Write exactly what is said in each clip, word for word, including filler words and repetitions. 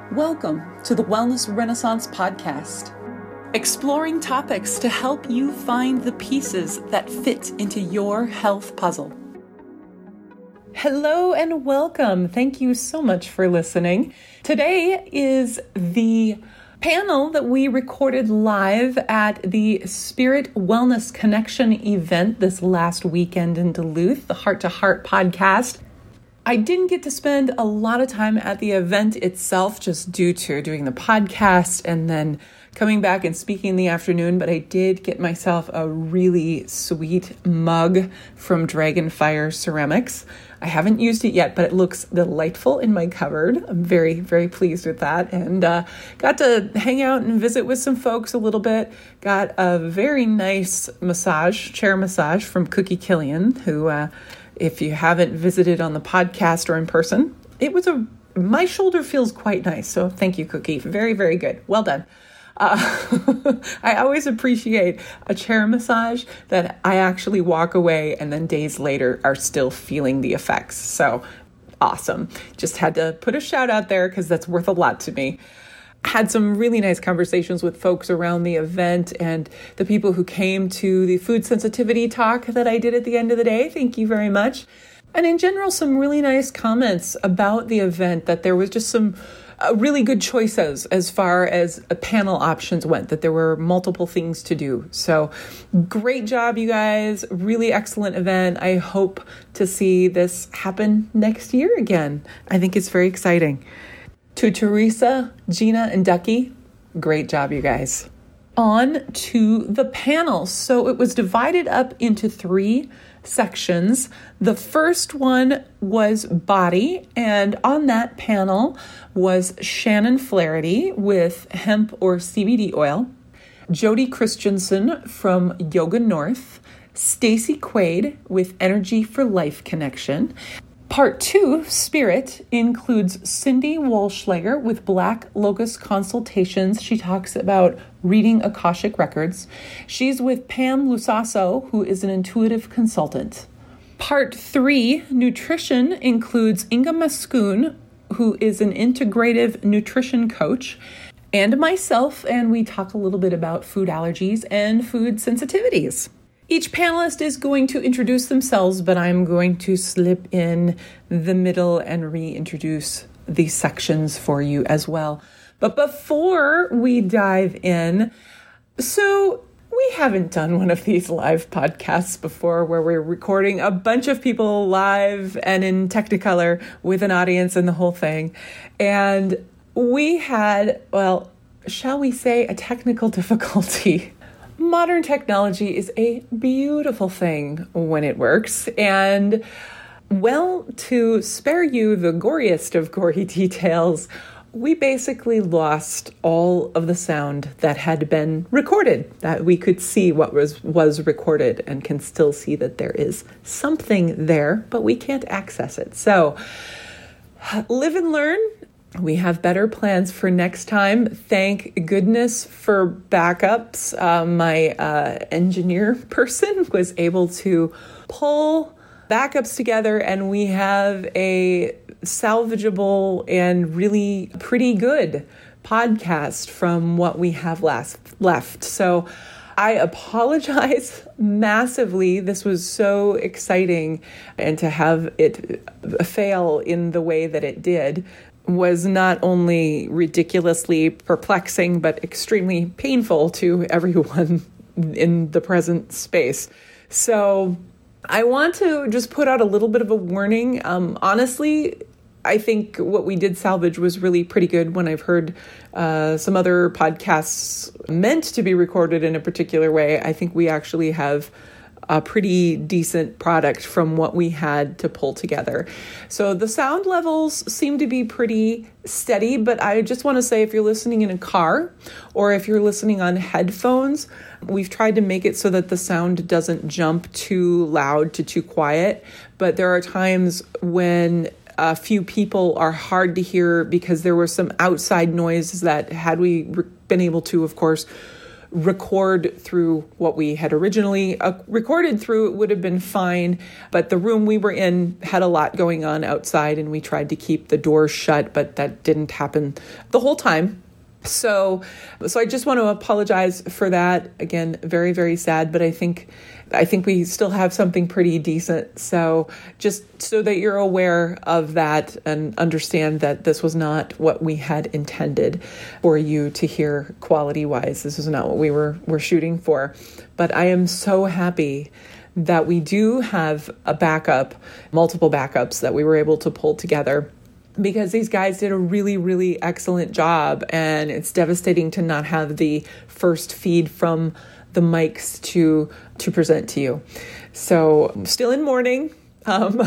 Welcome to the Wellness Renaissance Podcast, exploring topics to help you find the pieces that fit into your health puzzle. Hello and welcome. Thank you so much for listening. Today is the panel that we recorded live at the Spirit Wellness Connection event this last weekend in Duluth, the Heart to Heart podcast. I didn't get to spend a lot of time at the event itself just due to doing the podcast and then coming back and speaking in the afternoon, but I did get myself a really sweet mug from Dragonfire Ceramics. I haven't used it yet, but it looks delightful in my cupboard. I'm very, very pleased with that, and uh, got to hang out and visit with some folks a little bit. Got a very nice massage, chair massage from Cookie Killian, who... Uh, If you haven't visited on the podcast or in person, it was a, my shoulder feels quite nice. So thank you, Cookie. Very, very good. Well done. Uh, I always appreciate a chair massage that I actually walk away and then days later are still feeling the effects. So awesome. Just had to put a shout out there because that's worth a lot to me. Had some really nice conversations with folks around the event and the people who came to the food sensitivity talk that I did at the end of the day. Thank you very much. And in general, some really nice comments about the event, that there was just some uh, really good choices as far as uh, panel options went, that there were multiple things to do. So great job, you guys. Really excellent event. I hope to see this happen next year again. I think it's very exciting. To Teresa, Gina, and Ducky, great job, you guys. On to the panel. So it was divided up into three sections. The first one was body, and on that panel was Shannon Flaherty with hemp or C B D oil, Jody Christensen from Yoga North, Stacy Quaid with Energy for Life Connection. Part two, Spirit, includes Cindy Walschlager with Black Locust Consultations. She talks about reading Akashic Records. She's with Pam Lusasso, who is an intuitive consultant. Part three, Nutrition, includes Inga Maskoon, who is an integrative nutrition coach, and myself, and we talk a little bit about food allergies and food sensitivities. Each panelist is going to introduce themselves, but I'm going to slip in the middle and reintroduce these sections for you as well. But before we dive in, so we haven't done one of these live podcasts before where we're recording a bunch of people live and in Technicolor with an audience and the whole thing. And we had, well, shall we say, a technical difficulty. Modern technology is a beautiful thing when it works, and, well, to spare you the goriest of gory details, we basically lost all of the sound that had been recorded, that we could see what was, was recorded and can still see that there is something there, but we can't access it. So, live and learn. We have better plans for next time. Thank goodness for backups. Uh, my uh, engineer person was able to pull backups together, and we have a salvageable and really pretty good podcast from what we have last left. So I apologize massively. This was so exciting, and to have it fail in the way that it did was not only ridiculously perplexing, but extremely painful to everyone in the present space. So I want to just put out a little bit of a warning. Um, honestly, I think what we did salvage was really pretty good. When I've heard uh, some other podcasts meant to be recorded in a particular way, I think we actually have a pretty decent product from what we had to pull together. So the sound levels seem to be pretty steady, but I just want to say, if you're listening in a car or if you're listening on headphones, we've tried to make it so that the sound doesn't jump too loud to too quiet. But there are times when a few people are hard to hear because there was some outside noise that, had we been able to, of course, record through what we had originally uh, recorded through, it would have been fine. But the room we were in had a lot going on outside, and we tried to keep the doors shut, but that didn't happen the whole time. So, so I just want to apologize for that. Again, very, very sad, but I think, I think we still have something pretty decent. So just so that you're aware of that and understand that this was not what we had intended for you to hear quality wise. This is not what we were, were shooting for, but I am so happy that we do have a backup, multiple backups that we were able to pull together, because these guys did a really, really excellent job, and it's devastating to not have the first feed from the mics to to present to you. So I'm still in mourning, um,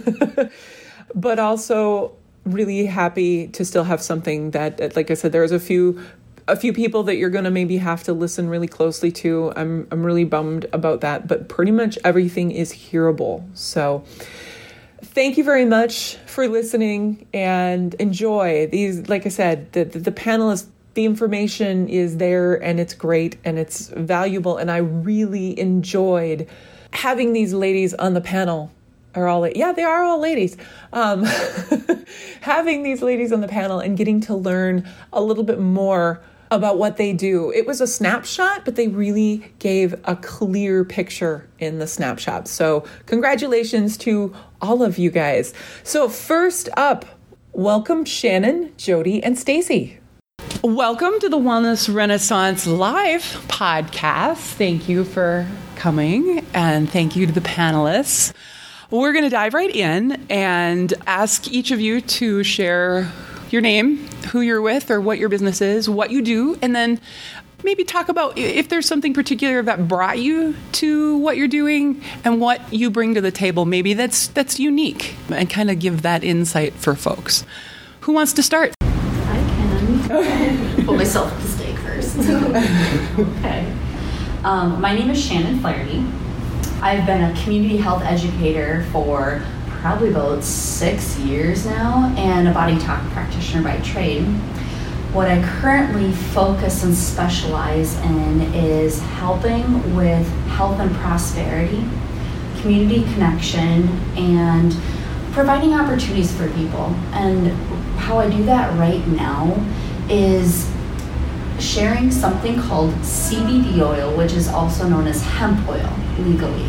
but also really happy to still have something that, like I said, there's a few a few people that you're going to maybe have to listen really closely to. I'm I'm really bummed about that, but pretty much everything is hearable. So thank you very much for listening, and enjoy these. Like I said, the, the, the panelists, the information is there, and it's great and it's valuable. And I really enjoyed having these ladies on the panel. Are all, yeah, they are all ladies. Um, having these ladies on the panel and getting to learn a little bit more about what they do. It was a snapshot, but they really gave a clear picture in the snapshot. So congratulations to all of you guys. So first up, welcome Shannon, Jody, and Stacy. Welcome to the Wellness Renaissance Live podcast. Thank you for coming, and thank you to the panelists. We're going to dive right in and ask each of you to share your name, who you're with, or what your business is, what you do, and then maybe talk about if there's something particular that brought you to what you're doing and what you bring to the table, maybe that's that's unique, and kind of give that insight for folks. Who wants to start? I can. Put myself at the stake first. Okay. Um, my name is Shannon Flaherty. I've been a community health educator for probably about six years now, and a body talk practitioner by trade. What I currently focus and specialize in is helping with health and prosperity, community connection, and providing opportunities for people. And how I do that right now is sharing something called C B D oil, which is also known as hemp oil legally.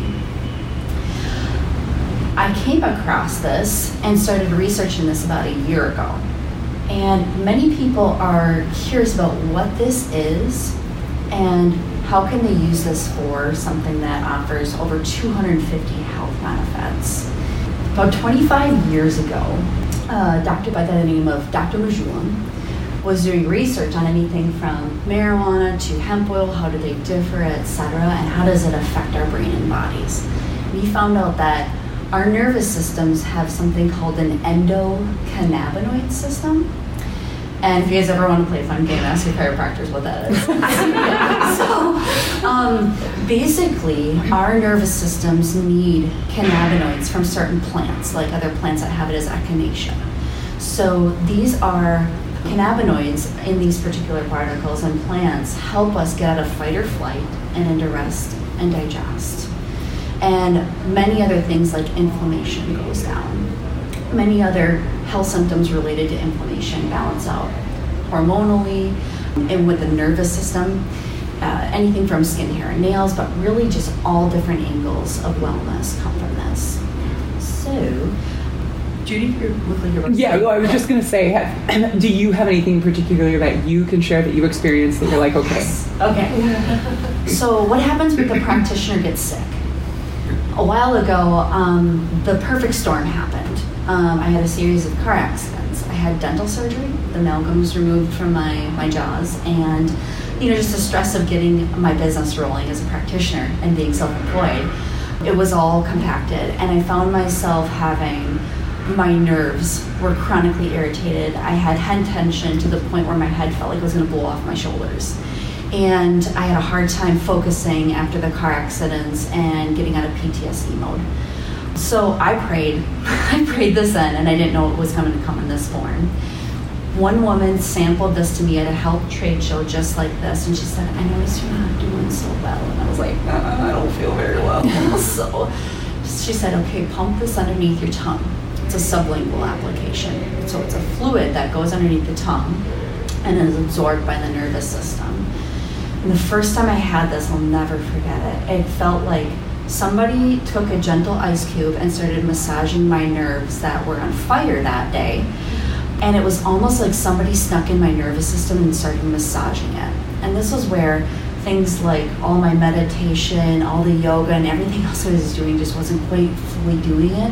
I came across this and started researching this about a year ago. And many people are curious about what this is and how can they use this for something that offers over two hundred fifty health benefits. About twenty-five years ago, a doctor by the name of Doctor Majoulam was doing research on anything from marijuana to hemp oil, how do they differ, et cetera, and how does it affect our brain and bodies. And he found out that our nervous systems have something called an endocannabinoid system. And if you guys ever want to play a fun game, ask your chiropractors what that is. so um, basically, our nervous systems need cannabinoids from certain plants, like other plants that have it as echinacea. So these are cannabinoids in these particular particles, and plants help us get out of fight or flight and into rest and digest. And many other things like inflammation goes down. Many other health symptoms related to inflammation balance out hormonally and with the nervous system, uh, anything from skin, hair, and nails, but really just all different angles of wellness come from this. So, Judy, you look like you're about to Yeah, well, I was just going to say, have, do you have anything particular that you can share that you experienced that you're like, okay? Okay. So what happens when the practitioner gets sick? A while ago, um, the perfect storm happened. Um, I had a series of car accidents. I had dental surgery. The amalgam was removed from my, my jaws, and you know, just the stress of getting my business rolling as a practitioner and being self-employed, it was all compacted, and I found myself having, my nerves were chronically irritated. I had head tension to the point where my head felt like it was going to blow off my shoulders. And I had a hard time focusing after the car accidents and getting out of P T S D mode. So I prayed, I prayed this in, and I didn't know it was coming to come in this form. One woman sampled this to me at a health trade show just like this, and she said, I noticed you're not doing so well. And I was like, uh, I don't feel very well. So she said, okay, pump this underneath your tongue. It's a sublingual application. So it's a fluid that goes underneath the tongue and is absorbed by the nervous system. And the first time I had this, I'll never forget it. It felt like somebody took a gentle ice cube and started massaging my nerves that were on fire that day. And it was almost like somebody snuck in my nervous system and started massaging it. And this was where things like all my meditation, all the yoga, and everything else I was doing just wasn't quite fully doing it.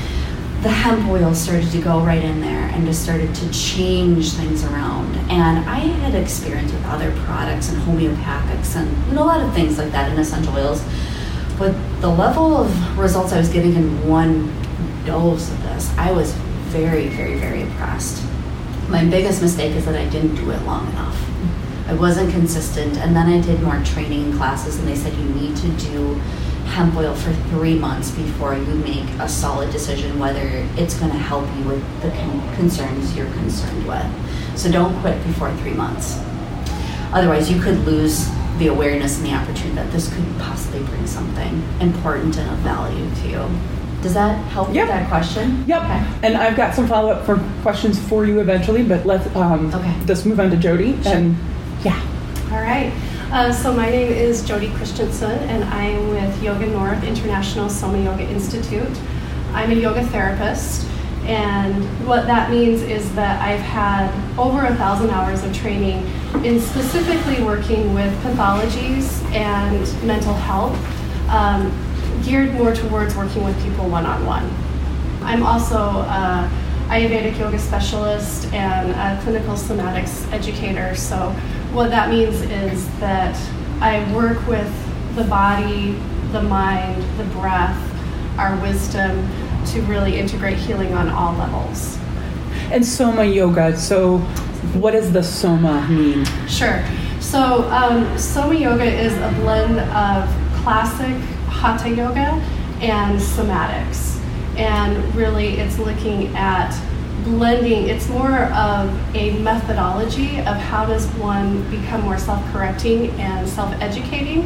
The hemp oil started to go right in there and just started to change things around. And I had experience with other products and homeopathics and you know, a lot of things like that in essential oils. But the level of results I was getting in one dose of this, I was very, very, very impressed. My biggest mistake is that I didn't do it long enough. I wasn't consistent, and then I did more training classes, and they said you need to do hemp oil for three months before you make a solid decision whether it's going to help you with the con- concerns you're concerned with. So don't quit before three months. Otherwise, you could lose the awareness and the opportunity that this could possibly bring something important and of value to you. Does that help Yep. with that question? Yep. Okay. And I've got some follow-up for questions for you eventually, but let's um, Okay. just move on to Jody. Sure. And yeah. All right. Uh, so my name is Jody Christensen, and I am with Yoga North International Soma Yoga Institute. I'm a yoga therapist, and what that means is that I've had over a thousand hours of training in specifically working with pathologies and mental health, um, geared more towards working with people one-on-one. I'm also a Ayurvedic yoga specialist and a clinical somatics educator. So what that means is that I work with the body, the mind, the breath, our wisdom to really integrate healing on all levels. And Soma Yoga. So what does the Soma mean? Sure. So um, Soma Yoga is a blend of classic Hatha Yoga and somatics. And really it's looking at blending, it's more of a methodology of how does one become more self-correcting and self-educating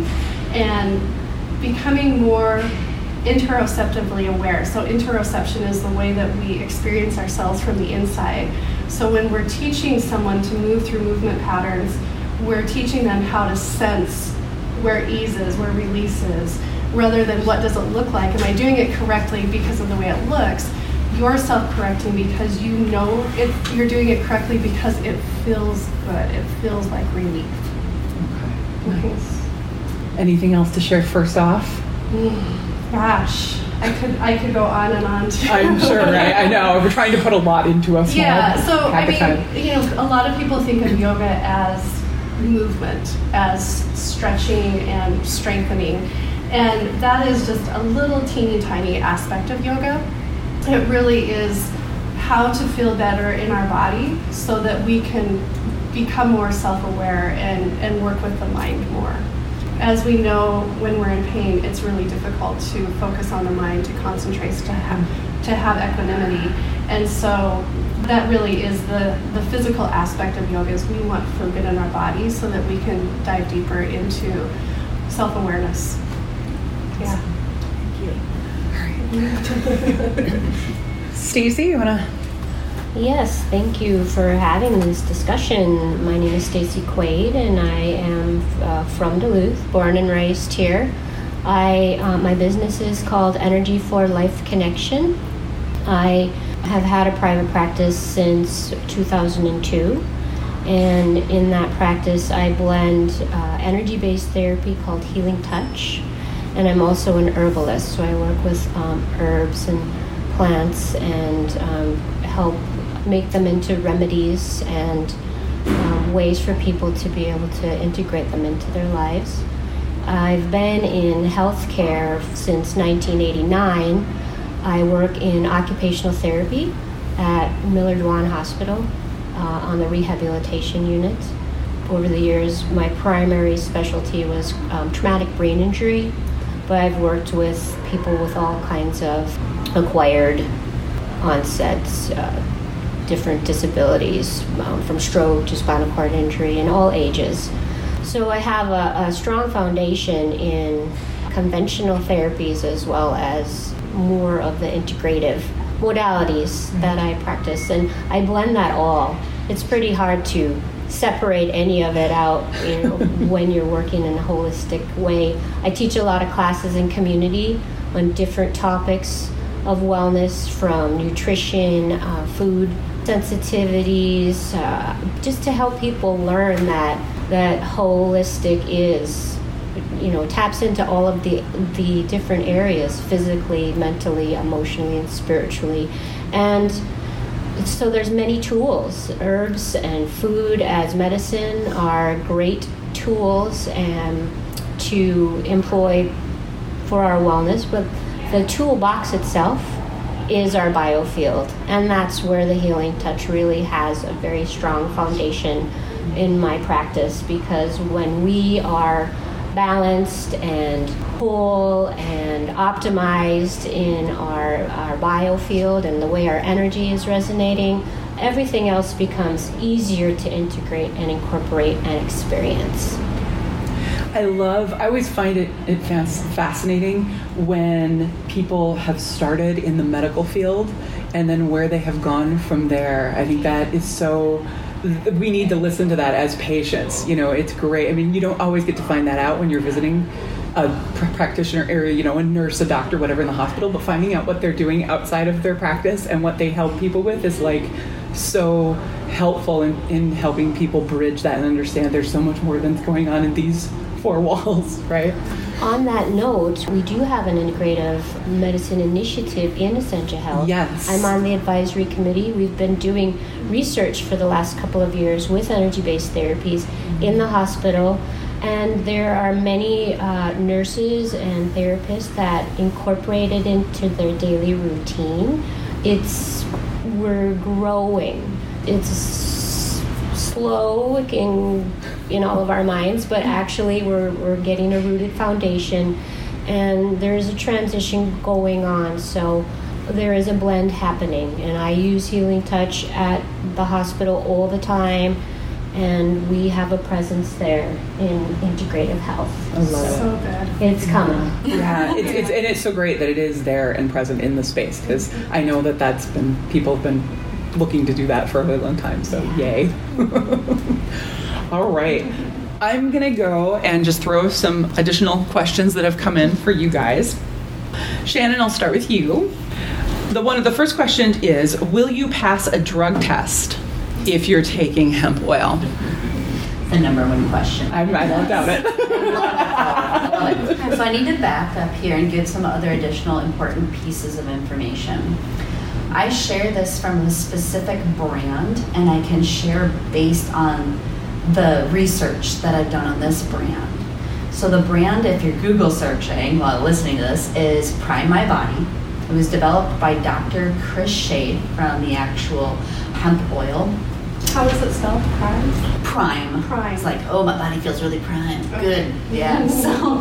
and becoming more interoceptively aware. So interoception is the way that we experience ourselves from the inside. So when we're teaching someone to move through movement patterns, we're teaching them how to sense where ease is, where release is, rather than what does it look like. Am I doing it correctly because of the way it looks? You're self-correcting because you know it, you're doing it correctly because it feels good. It feels like relief. Okay. Nice. Anything else to share first off? Mm, gosh, I could I could go on and on. Too. I'm sure, right? I know. We're trying to put a lot into a small Yeah, so I pack of time. mean, you know, a lot of people think of yoga as movement, as stretching and strengthening. And that is just a little teeny tiny aspect of yoga. It really is how to feel better in our body so that we can become more self-aware and, and work with the mind more. As we know, when we're in pain, it's really difficult to focus on the mind, to concentrate, to have, to have equanimity. And so that really is the, the physical aspect of yoga, is we want to feel good in our body so that we can dive deeper into self-awareness. Yeah. Stacy, you wanna? Yes, thank you for having this discussion. My name is Stacy Quaid, and I am uh, from Duluth, born and raised here. I uh, my business is called Energy for Life Connection. I have had a private practice since two thousand two, and in that practice, I blend uh, energy-based therapy called Healing Touch. And I'm also an herbalist, so I work with um, herbs and plants and um, help make them into remedies and um, ways for people to be able to integrate them into their lives. I've been in healthcare since nineteen eighty-nine. I work in occupational therapy at Miller Dwan Hospital uh, on the rehabilitation unit. Over the years, my primary specialty was um, traumatic brain injury, but I've worked with people with all kinds of acquired onset uh, different disabilities, um, from stroke to spinal cord injury in all ages. So I have a, a strong foundation in conventional therapies as well as more of the integrative modalities that I practice, and I blend that all. It's pretty hard to separate any of it out, you know, when you're working in a holistic way. I teach a lot of classes in community on different topics of wellness, from nutrition, uh, food sensitivities, uh, just to help people learn that that holistic is, you know, taps into all of the the different areas, physically, mentally, emotionally, and spiritually. And so there's many tools. Herbs and food as medicine are great tools and to employ for our wellness, but the toolbox itself is our biofield, and that's where the Healing Touch really has a very strong foundation in my practice, because when we are balanced and whole and optimized in our, our biofield and the way our energy is resonating, everything else becomes easier to integrate and incorporate and experience. I love, I always find it, it fascinating when people have started in the medical field and then where they have gone from there. I think that is so, we need to listen to that as patients. You know, it's great. I mean, you don't always get to find that out when you're visiting a pr- practitioner area, you know, a nurse, a doctor, whatever in the hospital, but finding out what they're doing outside of their practice and what they help people with is like so helpful in, in helping people bridge that and understand there's so much more that's going on in these four walls, right? On that note, we do have an integrative medicine initiative in Essentia Health. Yes. I'm on the advisory committee. We've been doing research for the last couple of years with energy-based therapies mm-hmm. in the hospital, and there are many uh, nurses and therapists that incorporate it into their daily routine. It's, we're growing. It's slow in, in all of our minds, but actually we're, we're getting a rooted foundation, and there's a transition going on, so there is a blend happening, and I use Healing Touch at the hospital all the time, and we have a presence there in integrative health. I love so it. So good. It's coming. Yeah, it's, it's, and it's so great that it is there and present in the space, because I know that that's been, people have been looking to do that for a really long time, so yay. All right. I'm going to go and just throw some additional questions that have come in for you guys. Shannon, I'll start with you. The one, the first question is, will you pass a drug test if you're taking hemp oil? The number one question. I, I don't doubt it. So I need to back up here and give some other additional important pieces of information. I share this from a specific brand, and I can share based on the research that I've done on this brand. So the brand, if you're Google searching while listening to this, is Prime My Body. It was developed by Doctor Chris Shade from the actual hemp oil. How is it spelled? Prime? Prime. Prime. It's like, oh, my body feels really prime. Good. Yeah. So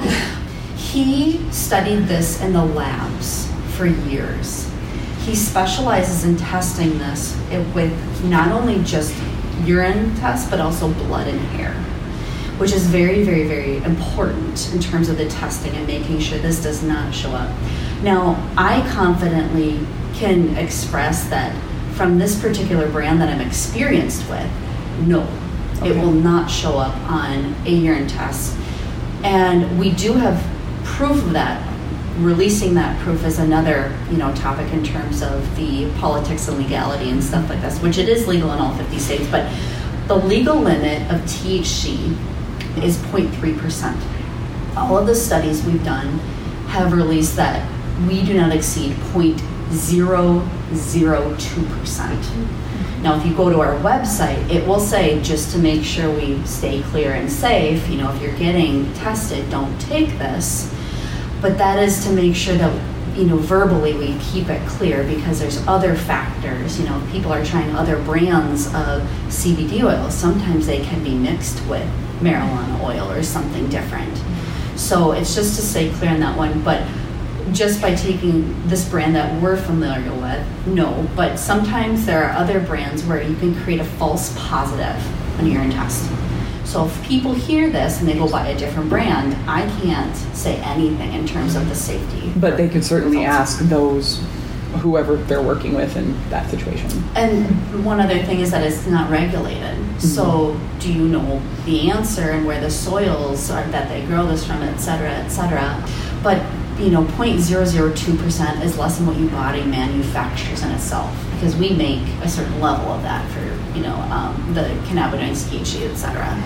he studied this in the labs for years. He specializes in testing this with not only just urine tests, but also blood and hair, which is very, very, very important in terms of the testing and making sure this does not show up. Now, I confidently can express that from this particular brand that I'm experienced with, no, okay. It will not show up on a urine test. And we do have proof of that. Releasing that proof is another, you know, topic in terms of the politics and legality and stuff like this, which it is legal in all fifty states, but the legal limit of T H C is zero point three percent. All of the studies we've done have released that we do not exceed zero point zero zero two percent. Now, if you go to our website, it will say, just to make sure we stay clear and safe, you know, if you're getting tested, don't take this. But that is to make sure that, you know, verbally we keep it clear, because there's other factors. You know, people are trying other brands of C B D oil. Sometimes they can be mixed with marijuana oil or something different. So it's just to stay clear on that one. But just by taking this brand that we're familiar with, no. But sometimes there are other brands where you can create a false positive on a urine test. So if people hear this and they go buy a different brand, I can't say anything in terms of the safety. But they could certainly results. ask those, whoever they're working with in that situation. And one other thing is that it's not regulated. Mm-hmm. So do you know the answer and where the soils are that they grow this from, et cetera, et cetera. But, you know, zero point zero zero two percent is less than what your body manufactures in itself, because we make a certain level of that for, you know, um, the cannabinoids, T H C, et cetera.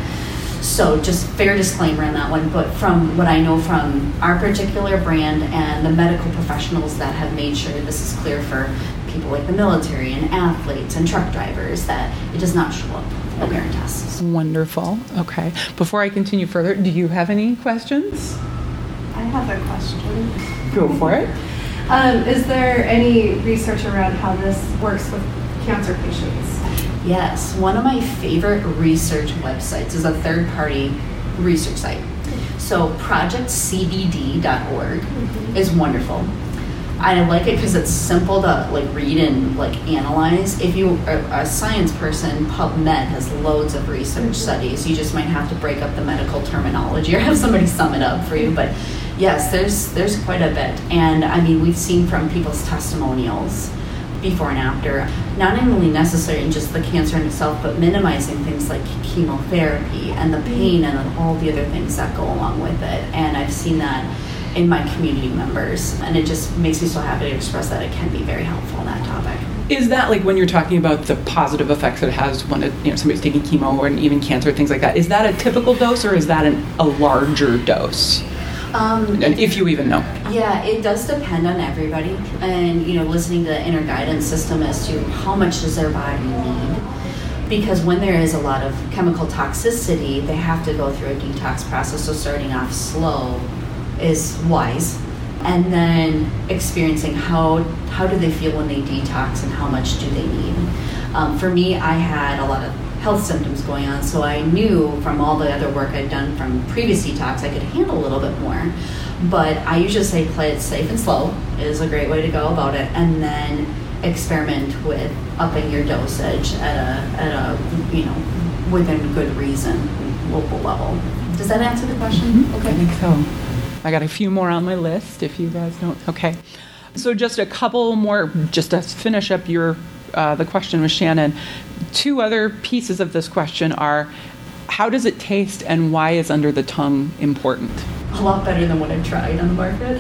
So just fair disclaimer on that one, but from what I know from our particular brand and the medical professionals that have made sure this is clear for people like the military and athletes and truck drivers, that it does not show up on urine tests. Wonderful. Okay. Before I continue further, do you have any questions? I have a question. Go for it. Um, is there any research around how this works with cancer patients? Yes, one of my favorite research websites is a third-party research site. So project c b d dot org mm-hmm. is wonderful. I like it because it's simple to like read and like analyze. If you are a science person, PubMed has loads of research mm-hmm. studies. You just might have to break up the medical terminology or have somebody sum it up for you. But yes, there's there's quite a bit. And I mean, we've seen from people's testimonials before and after, not only necessary in just the cancer in itself, but minimizing things like chemotherapy and the pain and all the other things that go along with it. And I've seen that in my community members, and it just makes me so happy to express that it can be very helpful in that topic. Is that like when you're talking about the positive effects that it has when it, you know, somebody's taking chemo or even cancer, things like that, is that a typical dose or is that an, a larger dose? Um, if you even know. Yeah, it does depend on everybody, and you know, listening to the inner guidance system as to how much does their body need. Because when there is a lot of chemical toxicity, they have to go through a detox process. So starting off slow is wise, and then experiencing how how do they feel when they detox and how much do they need. Um, for me, I had a lot of health symptoms going on, so I knew from all the other work I'd done from previous detox I could handle a little bit more. But I usually say play it safe and slow is a great way to go about it, and then experiment with upping your dosage at a at a you know within good reason local level. Does that answer the question? Mm-hmm. Okay, I think so. I got a few more on my list if you guys don't. Okay, so just a couple more just to finish up your uh, the question with Shannon. Two other pieces of this question are, how does it taste and why is under the tongue important? A lot better than what I've tried on the market.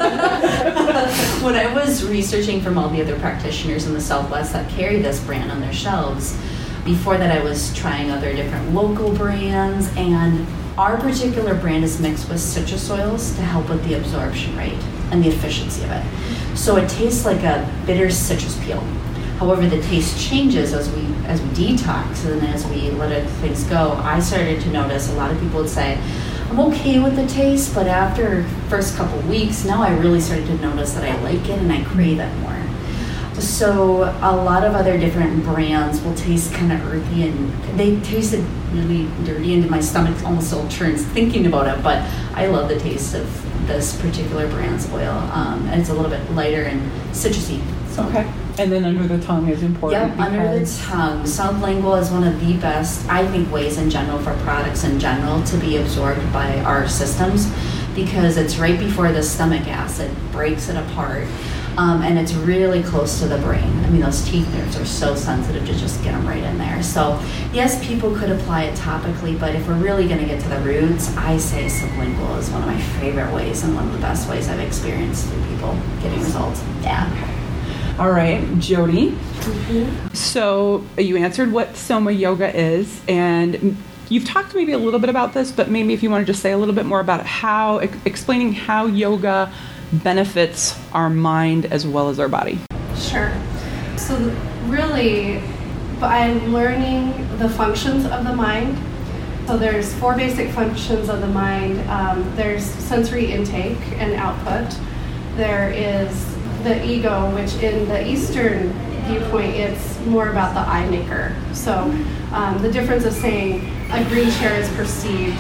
When I was researching from all the other practitioners in the Southwest that carry this brand on their shelves, before that I was trying other different local brands, and our particular brand is mixed with citrus oils to help with the absorption rate and the efficiency of it. So it tastes like a bitter citrus peel. However, the taste changes as we as we detox and as we let other things go. I started to notice a lot of people would say, I'm okay with the taste, but after first couple weeks, now I really started to notice that I like it and I crave it more. So a lot of other different brands will taste kind of earthy, and they tasted really dirty, and my stomach almost still turns thinking about it, but I love the taste of this particular brand's oil. Um, and it's a little bit lighter and citrusy. So. Okay. And then under the tongue is important. Yep, under the tongue. Sublingual is one of the best, I think, ways in general for products in general to be absorbed by our systems, because it's right before the stomach acid breaks it apart. Um, and it's really close to the brain. I mean, those teeth nerves are so sensitive to just get them right in there. So, yes, people could apply it topically, but if we're really going to get to the roots, I say sublingual is one of my favorite ways and one of the best ways I've experienced through people getting results. Yeah. All right, Jody. Mm-hmm. So you answered what Soma Yoga is, and you've talked maybe a little bit about this, but maybe if you want to just say a little bit more about how, explaining how yoga benefits our mind as well as our body. Sure. So really, by learning the functions of the mind, so there's four basic functions of the mind. Um, there's sensory intake and output. There is the ego, which in the Eastern viewpoint, it's more about the I maker. So um, the difference of saying a green chair is perceived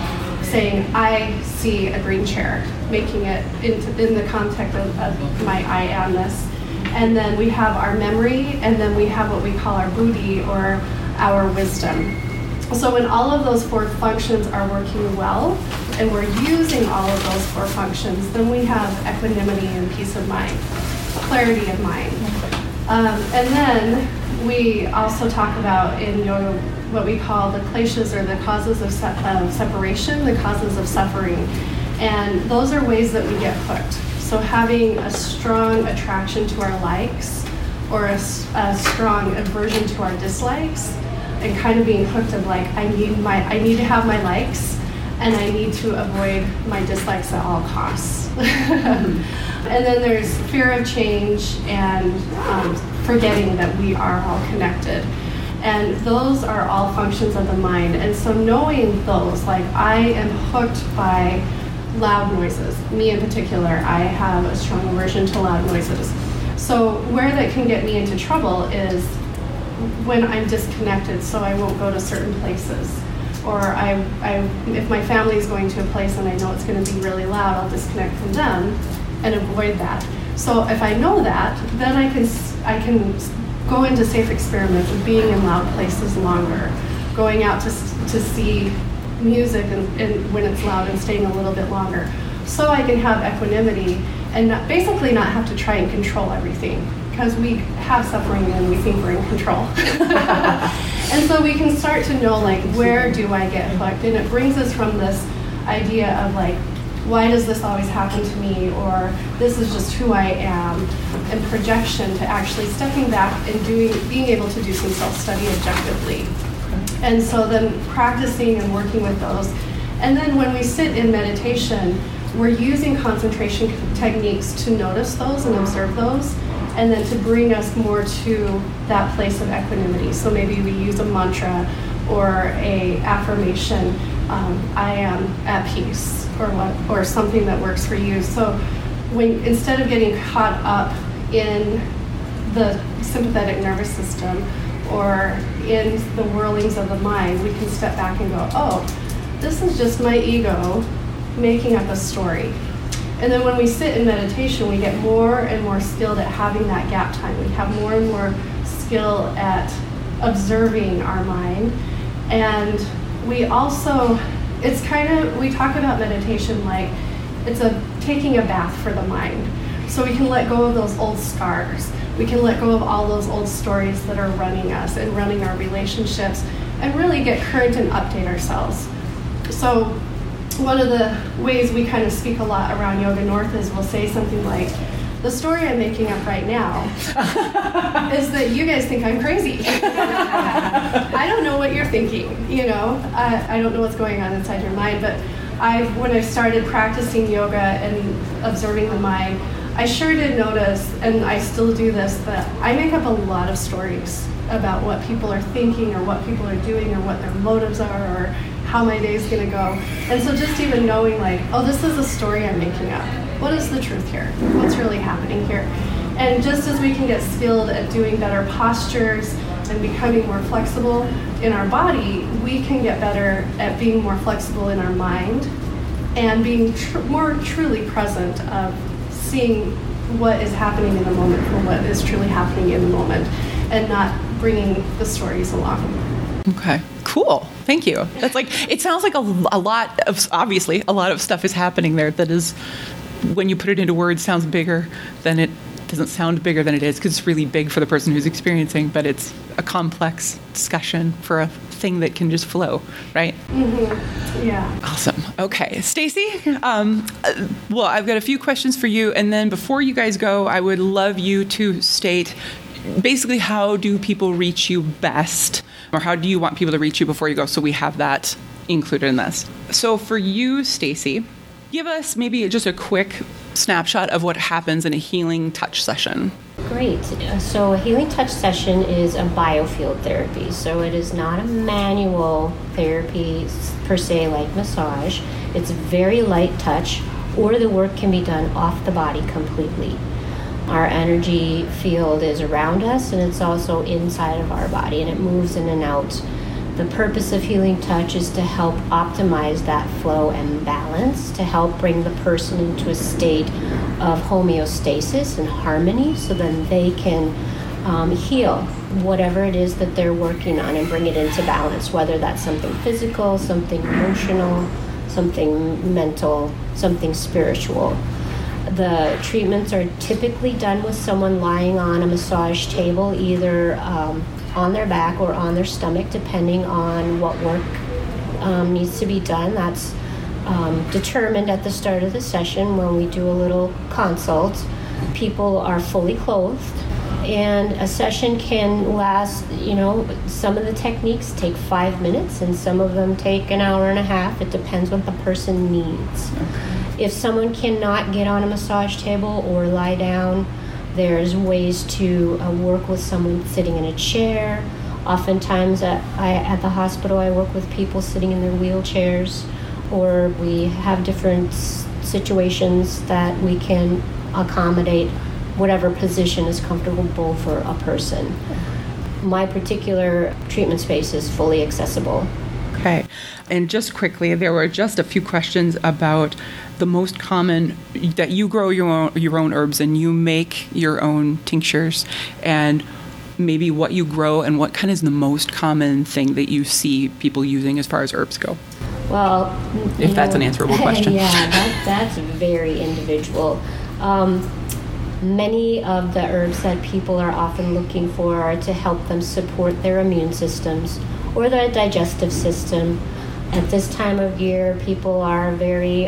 saying, I see a green chair, making it into, in the context of, of my I amness. And then we have our memory, and then we have what we call our buddhi, or our wisdom. So when all of those four functions are working well, and we're using all of those four functions, then we have equanimity and peace of mind, clarity of mind. Um, and then we also talk about in yoga what we call the kleshas, or the causes of, se- of separation, the causes of suffering. And those are ways that we get hooked. So having a strong attraction to our likes, or a, a strong aversion to our dislikes, and kind of being hooked of like, I need my, I need to have my likes, and I need to avoid my dislikes at all costs. And then there's fear of change, and um, forgetting that we are all connected. And those are all functions of the mind. And so knowing those, like I am hooked by loud noises. Me in particular, I have a strong aversion to loud noises. So where that can get me into trouble is when I'm disconnected, so I won't go to certain places. Or I, I, if my family is going to a place and I know it's going to be really loud, I'll disconnect from them and avoid that. So if I know that, then I can I can go into safe experiments of being in loud places longer, going out to to see music and, and when it's loud, and staying a little bit longer, so I can have equanimity and not, basically not have to try and control everything, because we have suffering and we think we're in control. And so we can start to know, like, where do I get hooked? And it brings us from this idea of like, why does this always happen to me, or this is just who I am, and projection, to actually stepping back and doing, being able to do some self-study objectively. And so then practicing and working with those. And then when we sit in meditation, we're using concentration techniques to notice those and observe those, and then to bring us more to that place of equanimity. So maybe we use a mantra or a affirmation, um, I am at peace, or what, or something that works for you. So when, instead of getting caught up in the sympathetic nervous system or in the whirlings of the mind, we can step back and go, oh, this is just my ego making up a story. And then when we sit in meditation, we get more and more skilled at having that gap time. We have more and more skill at observing our mind. And we also, it's kind of, we talk about meditation like it's a taking a bath for the mind. So we can let go of those old scars. We can let go of all those old stories that are running us and running our relationships, and really get current and update ourselves. So one of the ways we kind of speak a lot around Yoga North is we'll say something like, the story I'm making up right now is that you guys think I'm crazy. I don't know what you're thinking, you know. I, I don't know what's going on inside your mind, but I, when I started practicing yoga and observing the mind, I sure did notice, and I still do this, that I make up a lot of stories about what people are thinking, or what people are doing, or what their motives are, or how my day's gonna go. And so just even knowing like, oh, this is a story I'm making up. What is the truth here? What's really happening here? And just as we can get skilled at doing better postures and becoming more flexible in our body, we can get better at being more flexible in our mind and being tr- more truly present of seeing what is happening in the moment for what is truly happening in the moment, and not bringing the stories along. Okay, cool. Thank you. That's like, it sounds like a, a lot of, obviously, a lot of stuff is happening there that is, when you put it into words, sounds bigger than it doesn't sound bigger than it is, because it's really big for the person who's experiencing, but it's a complex discussion for a thing that can just flow, right? Mm-hmm. Yeah. Awesome. Okay, Stacy, um, well, I've got a few questions for you, and then before you guys go, I would love you to state basically, how do people reach you best, or how do you want people to reach you before you go, so we have that included in this. So for you, Stacy, give us maybe just a quick snapshot of what happens in a healing touch session. Great. So a healing touch session is a biofield therapy. So it is not a manual therapy per se like massage. It's very light touch, or the work can be done off the body completely. Our energy field is around us, and it's also inside of our body, and it moves in and out The purpose of Healing Touch is to help optimize that flow and balance, to help bring the person into a state of homeostasis and harmony so then they can um, heal whatever it is that they're working on and bring it into balance, whether that's something physical, something emotional, something mental, something spiritual. The treatments are typically done with someone lying on a massage table, either um, on their back or on their stomach, depending on what work um, needs to be done. That's um, determined at the start of the session when we do a little consult. People are fully clothed, and a session can last, you know, some of the techniques take five minutes and some of them take an hour and a half. It depends what the person needs. Okay. If someone cannot get on a massage table or lie down, there's ways to uh, work with someone sitting in a chair. Oftentimes at, I, at the hospital, I work with people sitting in their wheelchairs, or we have different s- situations that we can accommodate whatever position is comfortable for a person. My particular treatment space is fully accessible. Okay. And just quickly, there were just a few questions about the most common, that you grow your own, your own herbs and you make your own tinctures, and maybe what you grow and what kind of is the most common thing that you see people using as far as herbs go. Well, if that's know, an answerable question. Yeah, that, that's very individual. Um, many of the herbs that people are often looking for are to help them support their immune systems or their digestive system. At this time of year, people are very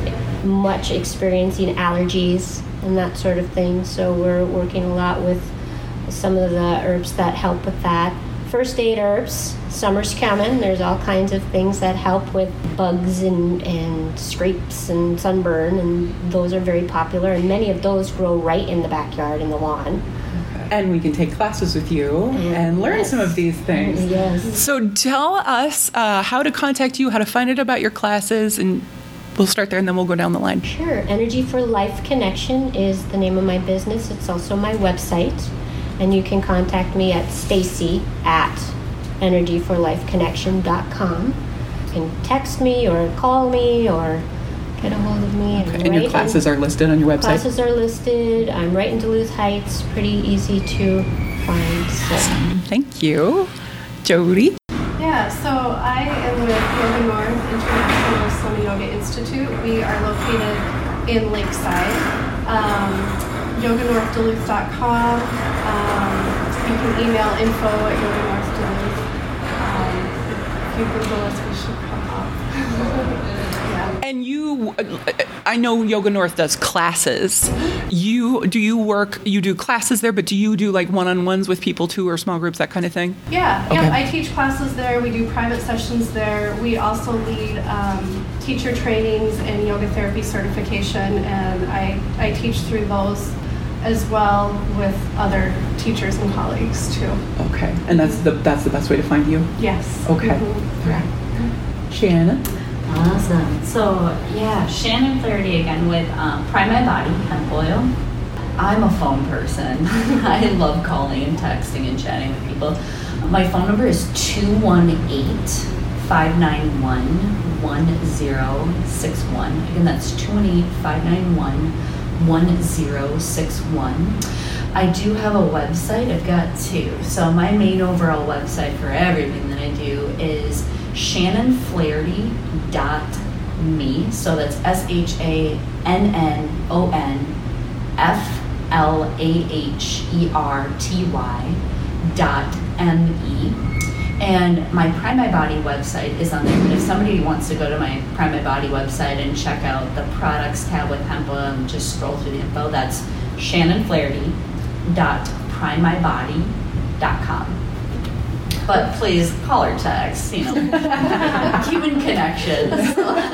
much experiencing allergies and that sort of thing, so we're working a lot with some of the herbs that help with that. First aid herbs, summer's coming, there's all kinds of things that help with bugs and, and scrapes and sunburn, and those are very popular, and many of those grow right in the backyard in the lawn. And we can take classes with you and learn yes. some of these things. Yes. So tell us uh, how to contact you, how to find out about your classes, and we'll start there and then we'll go down the line. Sure. Energy for Life Connection is the name of my business. It's also my website. And you can contact me at Stacy at energy for life connection dot com. You can text me or call me or get a hold of me. Okay. And your classes in, are listed on your website? Classes are listed. I'm right in Duluth Heights. Pretty easy to find. So. Awesome. Thank you. Jody? Yeah, so I am with Yoga North International Swami Yoga Institute. We are located in Lakeside. Um, yoga north duluth dot com. Um, you can email info at yoga north duluth. Um, if you Google us, we should come up. Yeah. And you, I know Yoga North does classes. You do you work? You do classes there, but do you do like one-on-ones with people too, or small groups, that kind of thing? Yeah, okay. yeah. I teach classes there. We do private sessions there. We also lead um, teacher trainings and yoga therapy certification, and I I teach through those as well with other teachers and colleagues too. Okay, and that's the that's the best way to find you? Yes. Okay. Mm-hmm. Right. Shannon? Awesome. So, yeah, Shannon Flaherty again with um, Prime My Body hemp oil. I'm a phone person. I love calling and texting and chatting with people. My phone number is two one eight, five nine one, one zero six one. Again, that's two one eight, five nine one, one zero six one. I do have a website. I've got two. So my main overall website for everything that I do is shannon flaherty dot me. So that's S H A N N O N F L A H E R T Y dot M E. And my Prime My Body website is on there. But if somebody wants to go to my Prime My Body website and check out the products tab with hemp oil and just scroll through the info, that's shannon flaherty dot prime my body dot com. But please call or text, you know, human connections.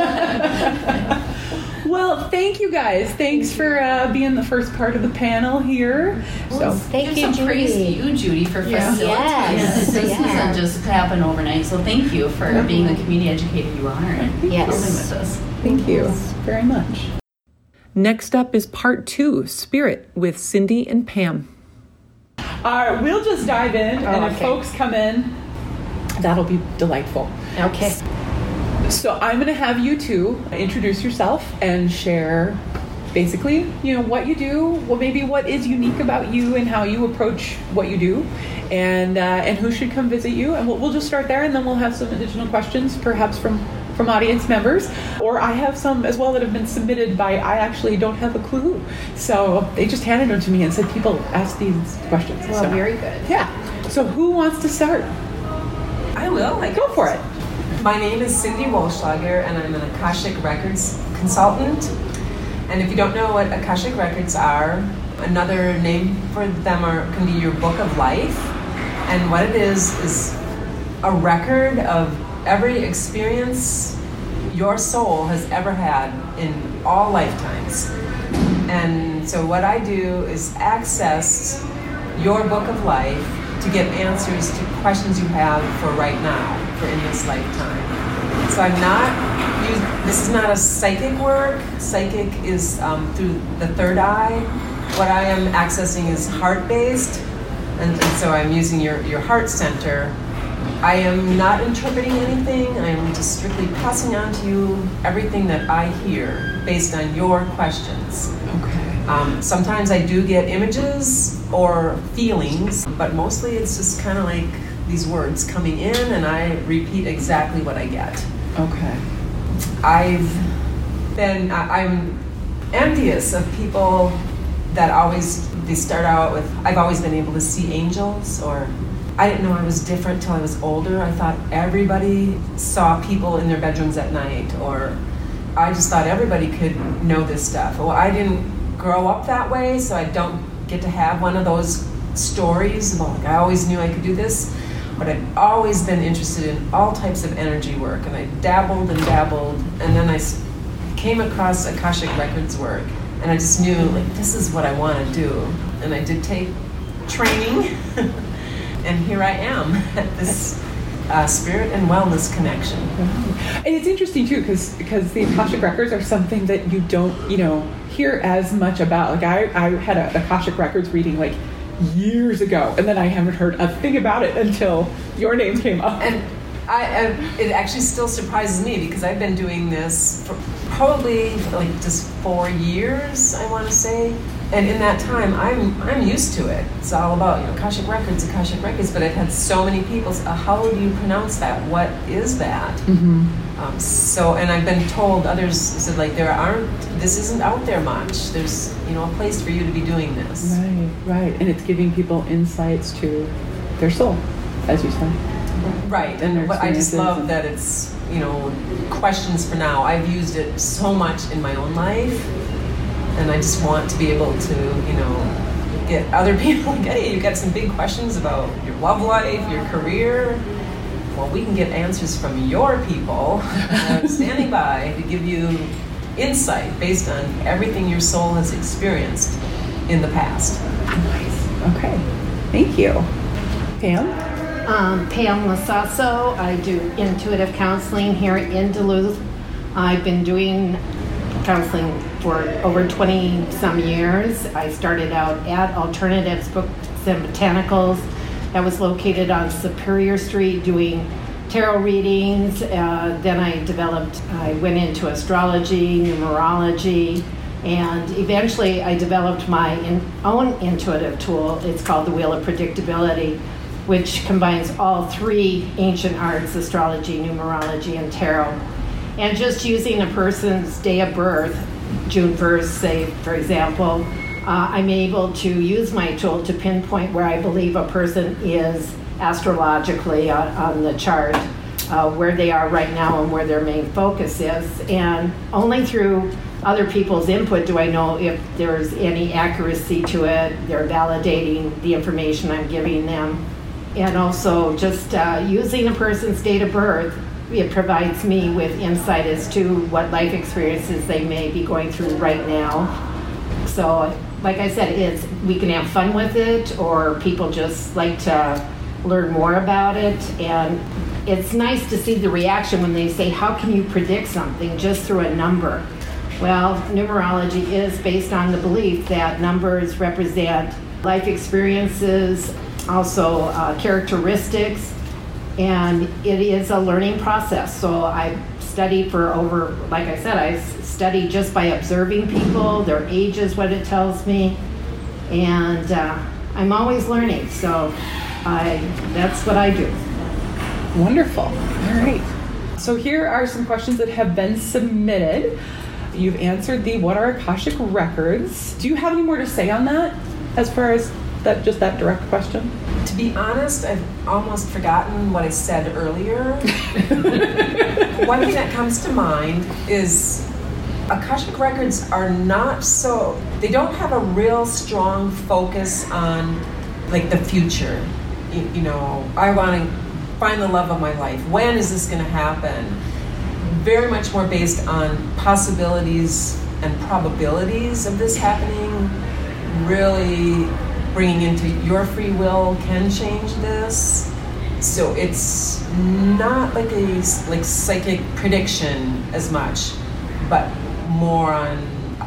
Well, thank you guys. Thanks for uh, being the first part of the panel here. Well, so thank Give you, some Judy. praise to you, Judy, for Yeah. facilitating Yes. this. This Yeah. doesn't just happen overnight. So thank you for Mm-hmm. being the community educator you are and Yes. building with us. thank you very much. Next up is part two, Spirit, with Cindy and Pam. All right, we'll just dive in, Oh, and if okay. folks come in, That'll be delightful. Okay. So I'm going to have you two introduce yourself and share basically, you know, what you do, well, maybe what is unique about you and how you approach what you do, and uh, and who should come visit you. And we'll, we'll just start there, and then we'll have some additional questions, perhaps from, from audience members. Or I have some as well that have been submitted by, I actually don't have a clue. So they just handed them to me and said, people ask these questions. Well, so, very good. Yeah. So who wants to start? I will. I Go for it. My name is Cindy Wolschlager, and I'm an Akashic Records consultant. And if you don't know what Akashic Records are, another name for them are, can be your book of life. And what it is, is a record of every experience your soul has ever had in all lifetimes. And so what I do is access your book of life to get answers to questions you have for right now, for in this lifetime. So I'm not, this is not a psychic work. Psychic is um, through the third eye. What I am accessing is heart-based, and, and so I'm using your, your heart center. I am not interpreting anything. I am just strictly passing on to you everything that I hear based on your questions. Okay. Um, sometimes I do get images or feelings, but mostly it's just kind of like these words coming in, and I repeat exactly what I get. Okay. I've been, I- I'm envious of people that always, they start out with, I've always been able to see angels, or I didn't know I was different till I was older. I thought everybody saw people in their bedrooms at night, or I just thought everybody could know this stuff. Well, I didn't grow up that way, so I don't get to have one of those stories about, like, I always knew I could do this. But I've always been interested in all types of energy work, and I dabbled and dabbled, and then I came across Akashic Records work, and I just knew, like, this is what I want to do. And I did take training, and here I am at this uh, Spirit and Wellness Connection. And it's interesting too, because because the Akashic Records are something that you don't, you know, hear as much about. Like I, I had a Akashic Records reading like years ago, and then I haven't heard a thing about it until your name came up. And I, I, it actually still surprises me, because I've been doing this for probably like just four years, I want to say. And in that time, I'm I'm used to it. It's all about, you know, Akashic Records, Akashic Records. But I've had so many people say, uh, how do you pronounce that? What is that? Mm-hmm. Um, so, and I've been told, others said, like, there aren't, this isn't out there much. There's, you know, a place for you to be doing this. Right, right. And it's giving people insights to their soul, as you say. Right, And their and what I just experiences love and- that it's, you know, questions for now. I've used it so much in my own life, and I just want to be able to, you know, get other people, like, hey, you got some big questions about your love life, your career. Well, we can get answers from your people. I'm standing by to give you insight based on everything your soul has experienced in the past. Nice. Okay. Thank you. Pam? Um, Pam Lasasso. I do intuitive counseling here in Duluth. I've been doing counseling for over twenty some years. I started out at Alternatives Books and Botanicals. I was located on Superior Street doing tarot readings. Uh, then I developed, I went into astrology, numerology, and eventually I developed my in, own intuitive tool. It's called the Wheel of Predictability, which combines all three ancient arts, astrology, numerology, and tarot. And just using a person's day of birth, June first, say, for example, uh, I'm able to use my tool to pinpoint where I believe a person is astrologically on, on the chart, uh, where they are right now and where their main focus is. And only through other people's input do I know if there's any accuracy to it. They're validating the information I'm giving them. And also just uh, using a person's date of birth, it provides me with insight as to what life experiences they may be going through right now. So, like I said, it's, we can have fun with it, or people just like to learn more about it. And it's nice to see the reaction when they say, how can you predict something just through a number? Well, numerology is based on the belief that numbers represent life experiences, also uh, characteristics, And it is a learning process. So I studied for over, like I said, I study just by observing people, their ages, what it tells me. And uh, I'm always learning. So I, that's what I do. Wonderful. All right. So here are some questions that have been submitted. You've answered the what are Akashic records. Do you have any more to say on that as far as that, just that direct question? To be honest, I've almost forgotten what I said earlier. One thing that comes to mind is Akashic records are not so, they don't have a real strong focus on like the future. You, you know, I want to find the love of my life. When is this going to happen? Very much more based on possibilities and probabilities of this happening. Really bringing into your free will can change this. So it's not like a like psychic prediction as much, but more on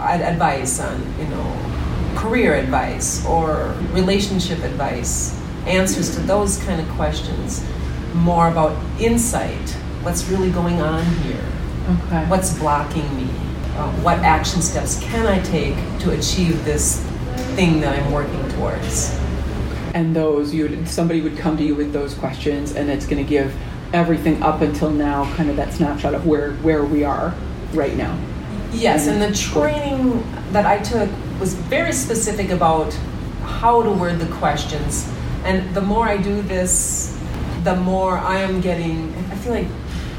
advice on, you know, career advice or relationship advice, answers to those kind of questions. More about insight. What's really going on here? Okay. What's blocking me? Uh, what action steps can I take to achieve this thing that I'm working towards? And those, you would, somebody would come to you with those questions, and it's going to give everything up until now, kind of that snapshot of where, where we are right now. Yes, and, and the training that I took was very specific about how to word the questions. And the more I do this, the more I am getting, I feel like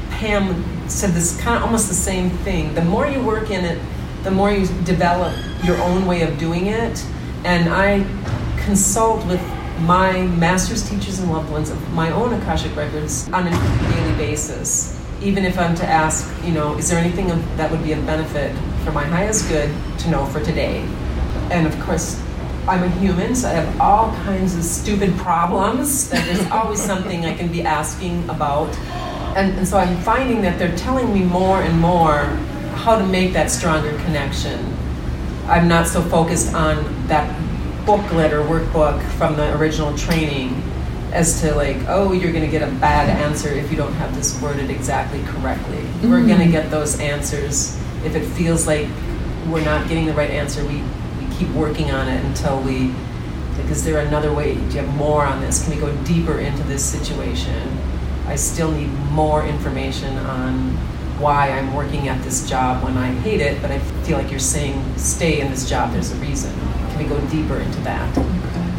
Pam said this kind of almost the same thing. The more you work in it, the more you develop your own way of doing it. And I consult with my master's teachers and loved ones of my own Akashic records on a daily basis. Even if I'm to ask, you know, is there anything of, that would be of benefit for my highest good to know for today? And of course, I'm a human, so I have all kinds of stupid problems that there's always something I can be asking about. And, and so I'm finding that they're telling me more and more how to make that stronger connection. I'm not so focused on that booklet or workbook from the original training as to like, oh, you're going to get a bad answer if you don't have this worded exactly correctly. Mm-hmm. We're going to get those answers. If it feels like we're not getting the right answer, we keep working on it until we, like, is there another way? Do you have more on this? Can we go deeper into this situation? I still need more information on why I'm working at this job when I hate it, but I feel like you're saying stay in this job, there's a reason. Can we go deeper into that? Okay.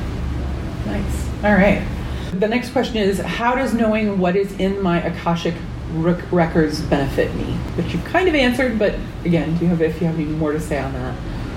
Nice. All right. The next question is, how does knowing what is in my Akashic rec- records benefit me? Which you kind of answered, but again, do you have, if you have any more to say on that?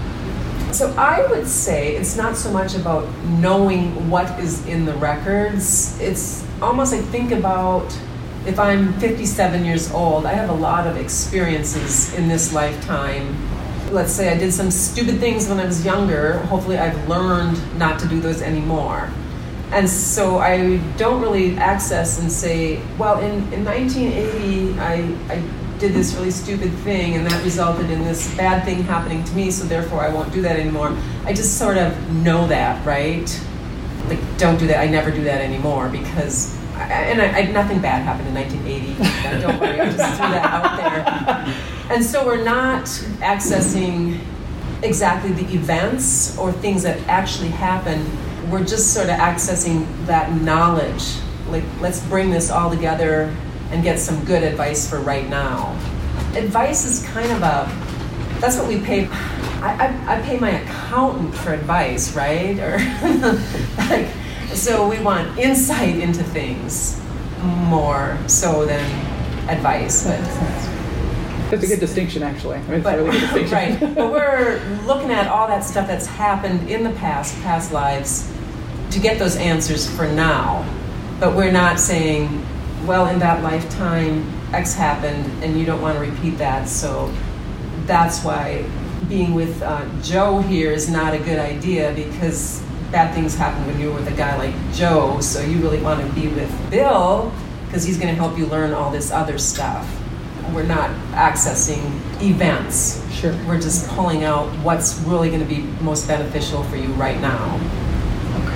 So I would say it's not so much about knowing what is in the records. It's almost like, think about if I'm fifty-seven years old, I have a lot of experiences in this lifetime. Let's say I did some stupid things when I was younger. Hopefully I've learned not to do those anymore. And so I don't really access and say, well, in, in nineteen eighty, I, I did this really stupid thing and that resulted in this bad thing happening to me, so therefore I won't do that anymore. I just sort of know that, right? Like, don't do that, I never do that anymore, because, I, and I, I, nothing bad happened in nineteen eighty. Don't worry, I just threw that out there. And so we're not accessing exactly the events or things that actually happened. We're just sort of accessing that knowledge. Like, let's bring this all together and get some good advice for right now. Advice is kind of a, that's what we pay, I, I, I pay my accountant for advice, right? Or like, so we want insight into things more so than advice. But that's a good distinction, actually. I mean, it's but, a really good distinction. Right, but we're looking at all that stuff that's happened in the past, past lives, to get those answers for now. But we're not saying, well, in that lifetime, X happened, and you don't want to repeat that, so that's why being with uh, Joe here is not a good idea, because bad things happen when you're with a guy like Joe, so you really want to be with Bill, because he's going to help you learn all this other stuff. We're not accessing events. Sure. We're just pulling out what's really going to be most beneficial for you right now. Okay.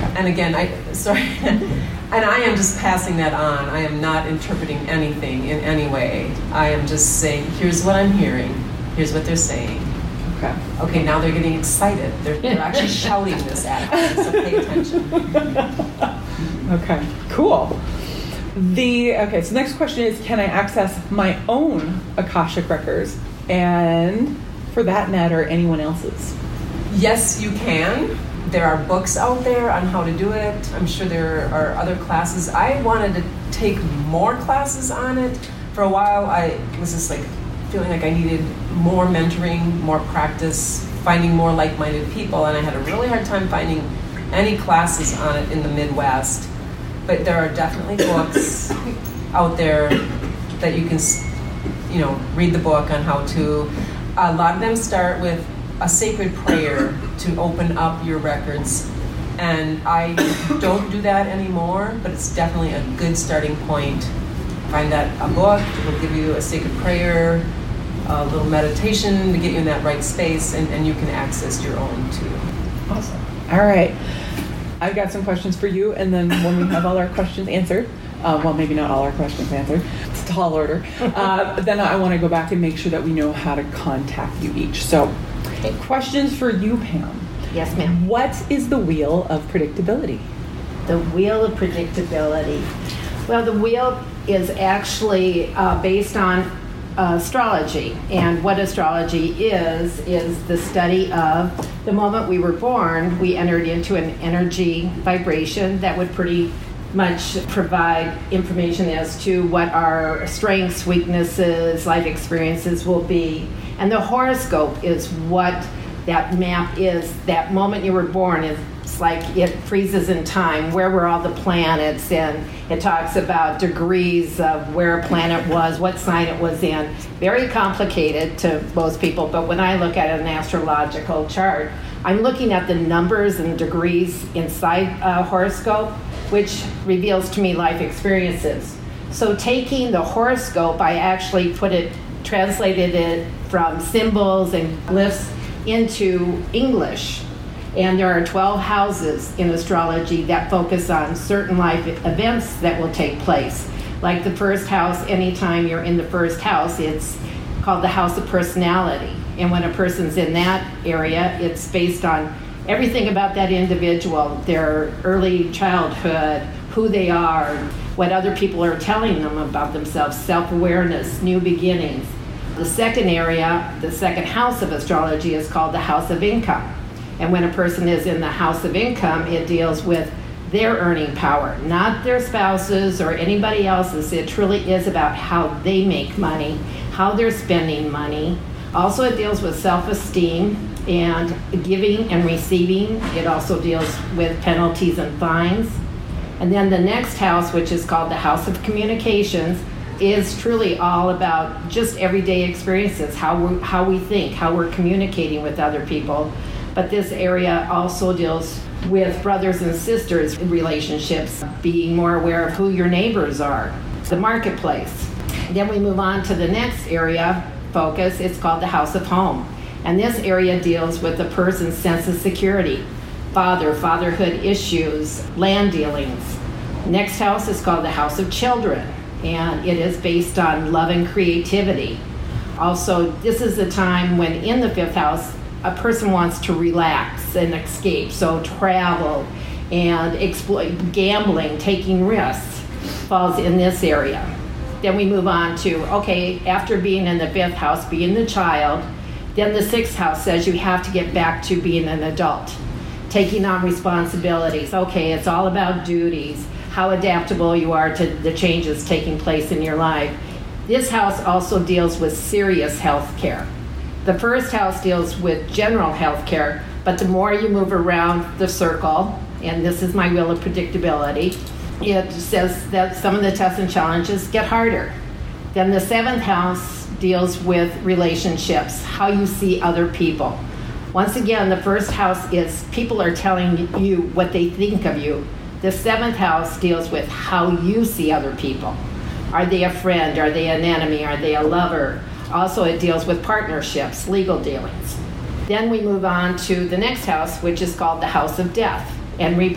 And again, I sorry, and I am just passing that on. I am not interpreting anything in any way. I am just saying, here's what I'm hearing. Here's what they're saying. Okay. Okay, now they're getting excited. They're, they're actually shouting this at me, so pay attention. Okay, cool. The okay, so next question is, can I access my own Akashic records, and for that matter, anyone else's? Yes, you can. There are books out there on how to do it. I'm sure there are other classes. I wanted to take more classes on it. For a while, I was just like feeling like I needed more mentoring, more practice, finding more like-minded people, and I had a really hard time finding any classes on it in the Midwest. But there are definitely books out there that you can, you know, read the book on how to. A lot of them start with a sacred prayer to open up your records. And I don't do that anymore, but it's definitely a good starting point. Find that a book, it will give you a sacred prayer, a little meditation to get you in that right space, and, and you can access your own too. Awesome. All right. I've got some questions for you, and then when we have all our questions answered, uh, well, maybe not all our questions answered, it's a tall order, uh, then I want to go back and make sure that we know how to contact you each. So, okay. Questions for you, Pam. Yes, ma'am. What is the wheel of predictability? The wheel of predictability. Well, the wheel is actually uh, based on Uh, astrology, and what astrology is is the study of the moment we were born. We entered into an energy vibration that would pretty much provide information as to what our strengths, weaknesses, life experiences will be. And the horoscope is what that map is. That moment you were born is like it freezes in time. Where were all the planets? And it talks about degrees of where a planet was, what sign it was in. Very complicated to most people, but when I look at an astrological chart, I'm looking at the numbers and degrees inside a horoscope, which reveals to me life experiences. So taking the horoscope, I actually put it, translated it from symbols and glyphs into English. And there are twelve houses in astrology that focus on certain life events that will take place. Like the first house, anytime you're in the first house, it's called the house of personality. And when a person's in that area, it's based on everything about that individual, their early childhood, who they are, what other people are telling them about themselves, self-awareness, new beginnings. The second area, the second house of astrology, is called the house of income. And when a person is in the house of income, it deals with their earning power, not their spouses or anybody else's. It truly is about how they make money, how they're spending money. Also, it deals with self-esteem and giving and receiving. It also deals with penalties and fines. And then the next house, which is called the house of communications, is truly all about just everyday experiences, how we, how we think, how we're communicating with other people. But this area also deals with brothers and sisters relationships, being more aware of who your neighbors are, the marketplace. Then we move on to the next area focus. It's called the house of home. And this area deals with the person's sense of security, father, fatherhood issues, land dealings. Next house is called the house of children, and it is based on love and creativity. Also, this is the time when in the fifth house, a person wants to relax and escape, so travel and exploit, gambling, taking risks falls in this area. Then we move on to, okay, after being in the fifth house, being the child, then the sixth house says you have to get back to being an adult, taking on responsibilities. Okay, it's all about duties, how adaptable you are to the changes taking place in your life. This house also deals with serious health care. The first house deals with general health care, but the more you move around the circle, and this is my wheel of predictability, it says that some of the tests and challenges get harder. Then the seventh house deals with relationships, how you see other people. Once again, the first house is people are telling you what they think of you. The seventh house deals with how you see other people. Are they a friend? Are they an enemy? Are they a lover? Also, it deals with partnerships, legal dealings. Then we move on to the next house, which is called the house of death and rebirth.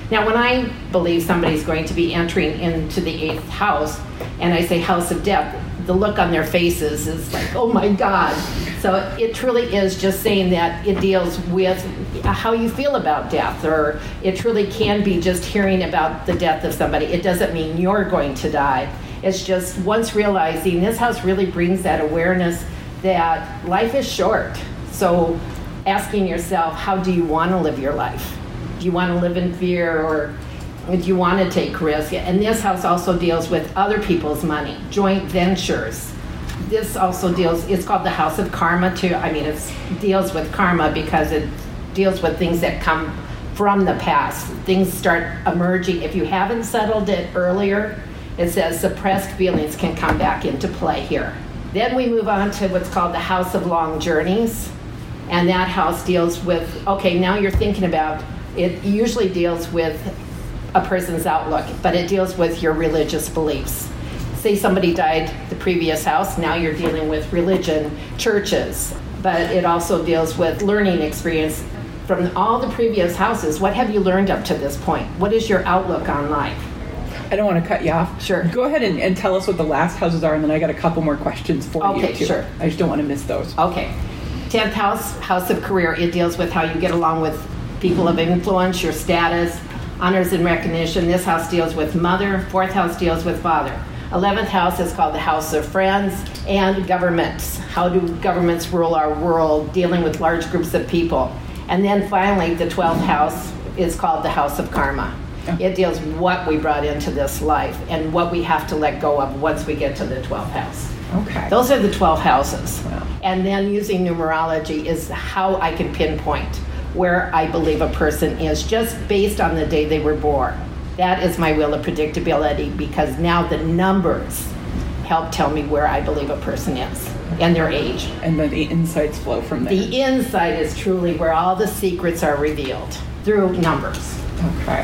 Now, when I believe somebody's going to be entering into the eighth house, and I say house of death, the look on their faces is like, oh my God. So it truly is just saying that it deals with how you feel about death, or it truly can be just hearing about the death of somebody. It doesn't mean you're going to die. It's just once realizing this house really brings that awareness that life is short. So asking yourself, how do you want to live your life? Do you want to live in fear, or do you want to take risk? And this house also deals with other people's money, joint ventures. This also deals, it's called the House of Karma too. I mean, it deals with karma because it deals with things that come from the past. Things start emerging. If you haven't settled it earlier, it says suppressed feelings can come back into play here. Then we move on to what's called the House of Long Journeys. And that house deals with, okay, now you're thinking about, it usually deals with a person's outlook, but it deals with your religious beliefs. Say somebody died the previous house, now you're dealing with religion, churches, but it also deals with learning experience from all the previous houses. What have you learned up to this point? What is your outlook on life? I don't want to cut you off. Sure. Go ahead and, and tell us what the last houses are, and then I got a couple more questions for you. Okay, too. sure. I just don't want to miss those. Okay. tenth house, house of career, it deals with how you get along with people of influence, your status, honors and recognition. This house deals with mother. Fourth house deals with father. eleventh house is called the House of Friends, and governments. How do governments rule our world, dealing with large groups of people? And then finally, the twelfth house is called the House of Karma. It deals with what we brought into this life and what we have to let go of once we get to the twelfth house. Okay. Those are the twelve houses. Wow. And then using numerology is how I can pinpoint where I believe a person is just based on the day they were born. That is my wheel of predictability, because now the numbers help tell me where I believe a person is and their age. And then the insights flow from there. The insight is truly where all the secrets are revealed through numbers. Okay.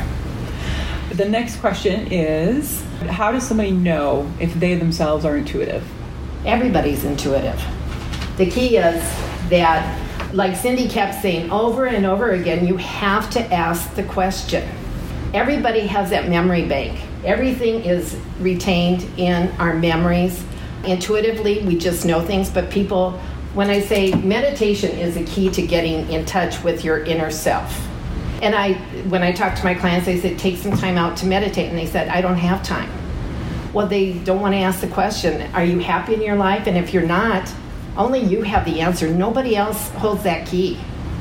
The next question is, how does somebody know if they themselves are intuitive? Everybody's intuitive. The key is that, like Cindy kept saying over and over again, you have to ask the question. Everybody has that memory bank. Everything is retained in our memories. Intuitively, we just know things, but people, when I say meditation is a key to getting in touch with your inner self. And I, when I talk to my clients, I said, take some time out to meditate. And they said, I don't have time. Well, they don't want to ask the question, are you happy in your life? And if you're not, only you have the answer. Nobody else holds that key.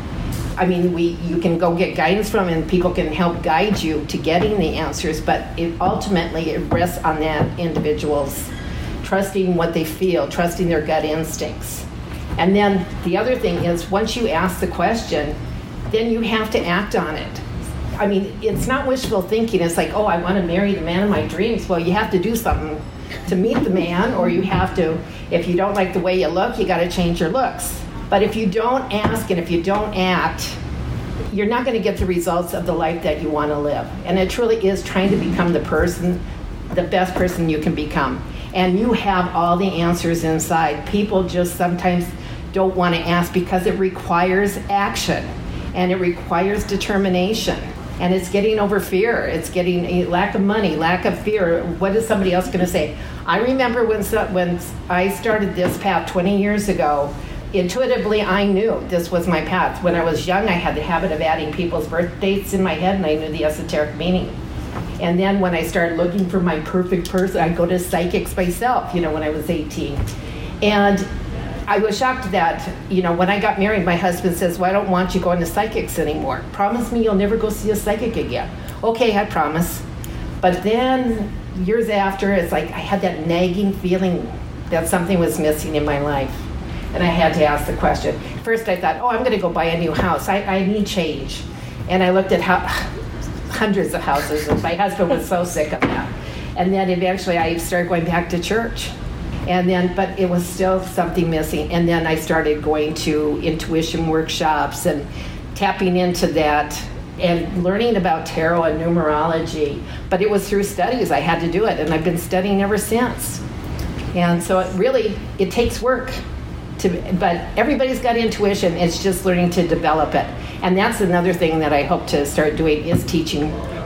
I mean, we you can go get guidance from, and people can help guide you to getting the answers, but it ultimately it rests on that individual's trusting what they feel, trusting their gut instincts. And then the other thing is, once you ask the question, then you have to act on it. I mean, it's not wishful thinking. It's like, oh, I want to marry the man of my dreams. Well, you have to do something to meet the man, or you have to, if you don't like the way you look, you got to change your looks. But if you don't ask and if you don't act, you're not going to get the results of the life that you want to live. And it truly is trying to become the person, the best person you can become. And you have all the answers inside. People just sometimes don't want to ask because it requires action. And it requires determination. And it's getting over fear. It's getting a lack of money, lack of fear. What is somebody else going to say? I remember when when I started this path twenty years ago, intuitively I knew this was my path. When I was young, I had the habit of adding people's birth dates in my head, and I knew the esoteric meaning. And then when I started looking for my perfect person, I'd go to psychics myself, you know, when I was eighteen. And I was shocked that, you know, when I got married, my husband says, well, I don't want you going to psychics anymore. Promise me you'll never go see a psychic again. Okay, I promise. But then years after, it's like I had that nagging feeling that something was missing in my life. And I had to ask the question. First I thought, oh, I'm going to go buy a new house. I, I need change. And I looked at how, hundreds of houses, and my husband was so sick of that. And then eventually I started going back to church. And then, but it was still something missing. And then I started going to intuition workshops and tapping into that and learning about tarot and numerology. But it was through studies. I had to do it, and I've been studying ever since. And so it really, it takes work. To, but everybody's got intuition. It's just learning to develop it. And that's another thing that I hope to start doing, is teaching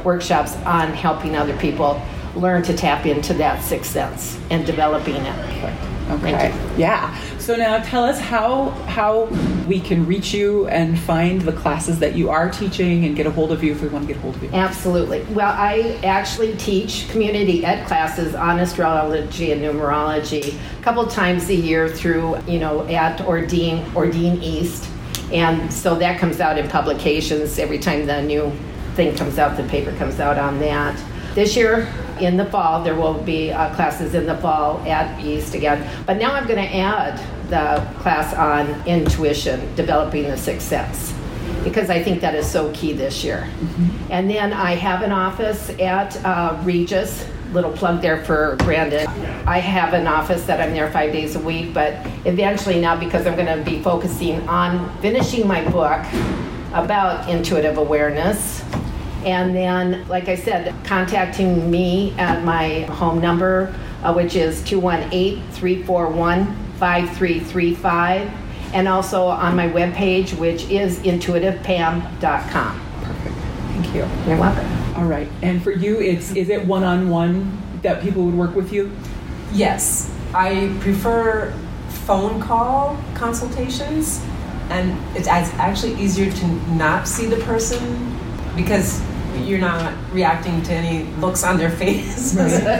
workshops on helping other people learn to tap into that sixth sense and developing it. Okay. Yeah. So now tell us how how we can reach you and find the classes that you are teaching and get a hold of you if we want to get a hold of you. Absolutely. Well, I actually teach community ed classes on astrology and numerology a couple times a year through, you know, at Ordine, Ordine East. And so that comes out in publications every time the new thing comes out, the paper comes out on that. This year, in the fall, there will be uh, classes in the fall at East again. But now I'm going to add the class on intuition, developing the sixth sense, because I think that is so key this year. Mm-hmm. And then I have an office at uh, Regis, little plug there for Brandon. I have an office that I'm there five days a week, but eventually now, because I'm going to be focusing on finishing my book about intuitive awareness, and then, like I said, contacting me at my home number, uh, which is two one eight, three four one, five three three five, and also on my webpage, which is intuitive pam dot com. Perfect. Thank you. You're welcome. All right. And for you, it's is it one-on-one that people would work with you? Yes. I prefer phone call consultations, and it's actually easier to not see the person because you're not reacting to any looks on their face.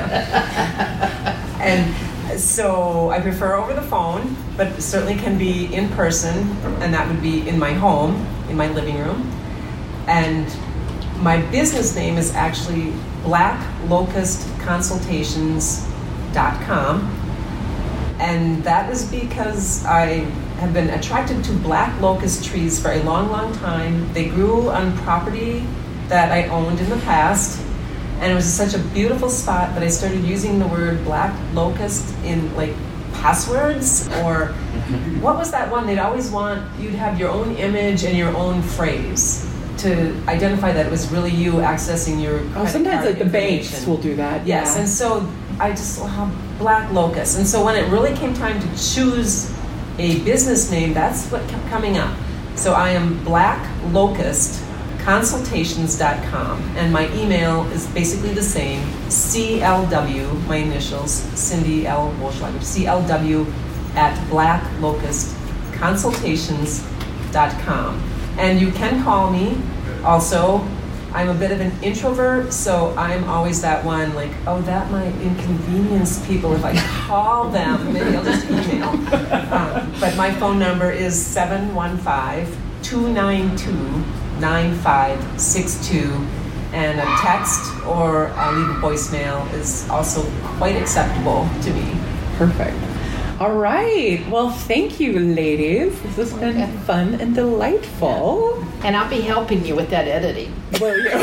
And so I prefer over the phone, but certainly can be in person, and that would be in my home, in my living room. And my business name is actually black locust consultations dot com, and that is because I have been attracted to black locust trees for a long, long time. They grew on property that I owned in the past, and it was such a beautiful spot that I started using the word black locust in like passwords, or what was that one? They'd always want you to have your own image and your own phrase to identify that it was really you accessing your oh sometimes like the banks will do that. Yes. Yeah. And so I just have black locust, and so when it really came time to choose a business name, that's what kept coming up. So I am black locust consultations dot com, and my email is basically the same, C L W, my initials, Cindy L. Wolschlager, C L W at black locust consultations dot com. And you can call me. Also, I'm a bit of an introvert, so I'm always that one like, oh, that might inconvenience people if I call them. Maybe I'll just email. Um, but my phone number is seven one five, two nine two, nine five six two, and a text or I'll leave a voicemail is also quite acceptable to me. Perfect. All right. Well, thank you, ladies. This has been okay. fun and delightful. And I'll be helping you with that editing. Well, yeah.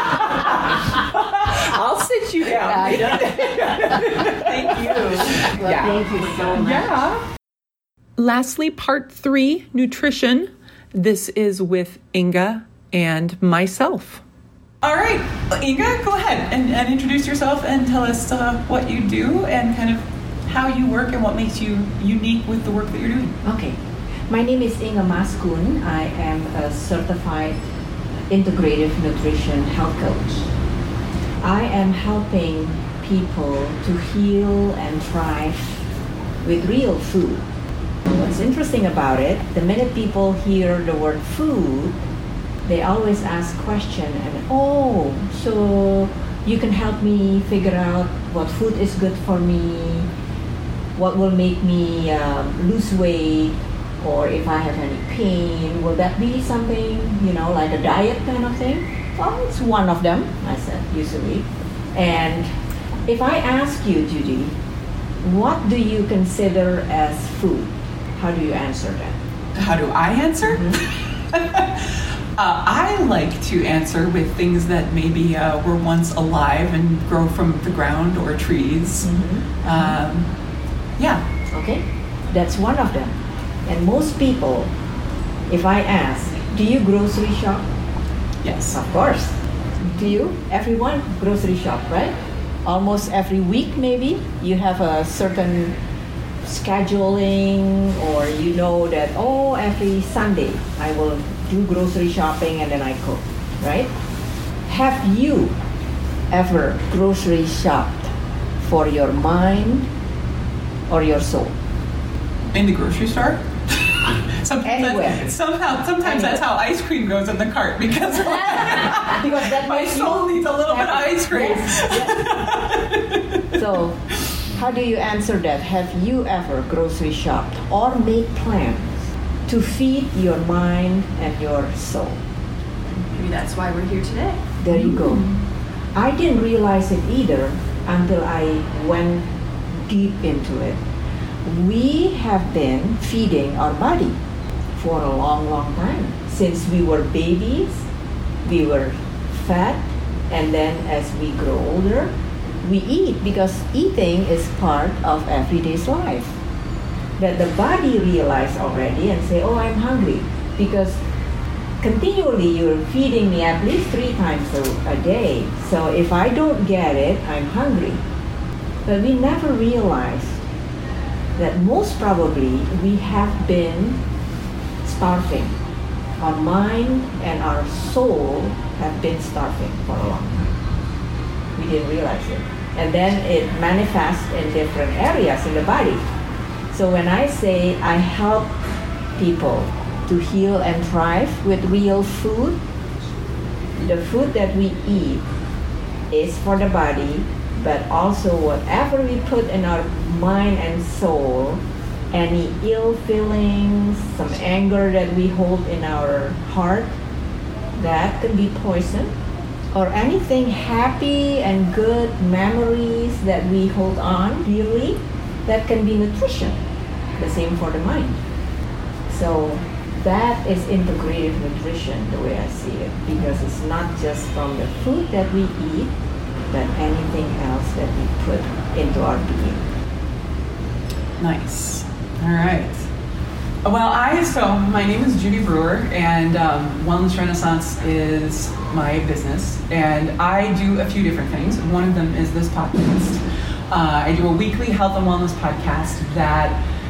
I'll sit you down. Thank you. Well, yeah. Thank you so much. Yeah. Lastly, part three, nutrition. This is with Inga and myself. All right, Inga, go ahead and, and introduce yourself and tell us uh, what you do and kind of how you work and what makes you unique with the work that you're doing. Okay. My name is Inga Maskun. I am a certified integrative nutrition health coach. I am helping people to heal and thrive with real food. What's interesting about it, the minute people hear the word food, they always ask question and oh, so you can help me figure out what food is good for me, what will make me um, lose weight, or if I have any pain, will that be something, you know, like a diet kind of thing? Well, it's one of them, I said, usually. And if I ask you, Judy, what do you consider as food? How do you answer that? How do I answer? Mm-hmm. uh, I like to answer with things that maybe uh, were once alive and grow from the ground or trees. Mm-hmm. Um, yeah. Okay, that's one of them. And most people, if I ask, do you grocery shop? Yes. Of course. Do you? Everyone grocery shop, right? Almost every week maybe you have a certain scheduling, or you know that, oh, every Sunday I will do grocery shopping and then I cook, right? have you ever grocery shopped for your mind or your soul? In the grocery store? Sometimes Anywhere. that's, somehow, sometimes that's how ice cream goes in the cart because, Because that my makes soul you needs a little bit of happy. ice cream. Yes, yes. So, how do you answer that? Have you ever grocery shopped or made plans to feed your mind and your soul? Maybe that's why we're here today. There you go. I didn't realize it either until I went deep into it. We have been feeding our body for a long, long time. Since we were babies, we were fed, and then as we grow older, we eat because eating is part of everyday's life. That the body realized already and say, oh, I'm hungry, because continually you're feeding me at least three times a, a day. So if I don't get it, I'm hungry. But we never realized that most probably we have been starving. Our mind and our soul have been starving for a long time. We didn't realize it. And then it manifests in different areas in the body. So when I say I help people to heal and thrive with real food, the food that we eat is for the body, but also whatever we put in our mind and soul, any ill feelings, some anger that we hold in our heart, that can be poison. Or anything happy and good memories that we hold on dearly, that can be nutrition. The same for the mind. So that is integrative nutrition, the way I see it, because it's not just from the food that we eat, but anything else that we put into our being. Nice. All right. Well, I, so my name is Judy Brewer, and um, Wellness Renaissance is my business, and I do a few different things. One of them is this podcast. Uh, I do a weekly health and wellness podcast that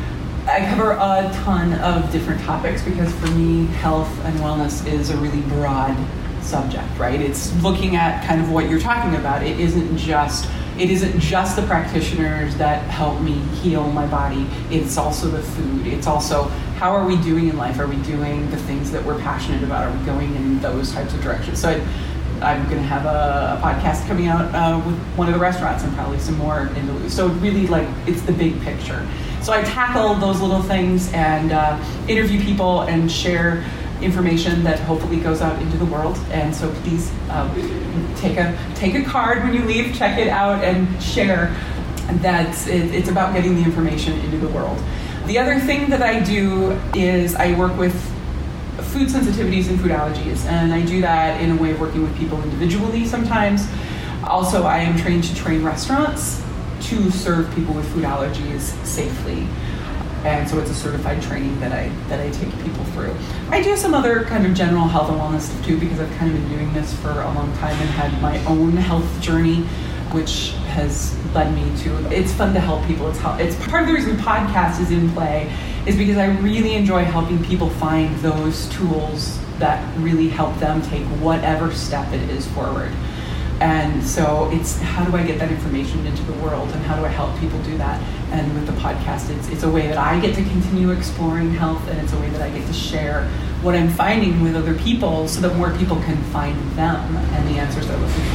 I cover a ton of different topics because for me, health and wellness is a really broad subject, right? It's looking at kind of what you're talking about. It isn't just it isn't just the practitioners that help me heal my body. It's also the food. It's also how are we doing in life? Are we doing the things that we're passionate about? Are we going in those types of directions? So I, I'm going to have a, a podcast coming out uh, with one of the restaurants and probably some more in Duluth. So really, like, it's the big picture. So I tackle those little things and uh, interview people and share information that hopefully goes out into the world. And so please um, take a take a card when you leave, check it out, and share. That it, it's about getting the information into the world. The other thing that I do is I work with food sensitivities and food allergies, and I do that in a way of working with people individually sometimes. Also, I am trained to train restaurants to serve people with food allergies safely. And so it's a certified training that I that I take people through. I do some other kind of general health and wellness stuff too, because I've kind of been doing this for a long time and had my own health journey, which has led me to, it's fun to help people. It's it's part of the reason the podcast is in play is because I really enjoy helping people find those tools that really help them take whatever step it is forward. And so it's how do I get that information into the world and how do I help people do that? And with the podcast, it's it's a way that I get to continue exploring health, and it's a way that I get to share what I'm finding with other people so that more people can find them and the answers they're looking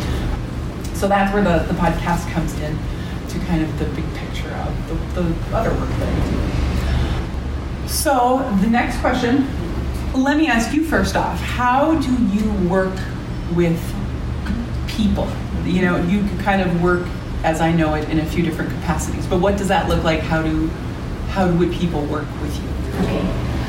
for. So that's where the, the podcast comes in to kind of the big picture of the, the other work that I do. So the next question, let me ask you first off, how do you work with people? You know, you can kind of work, as I know it, in a few different capacities, but what does that look like? How do how would people work with you? Okay.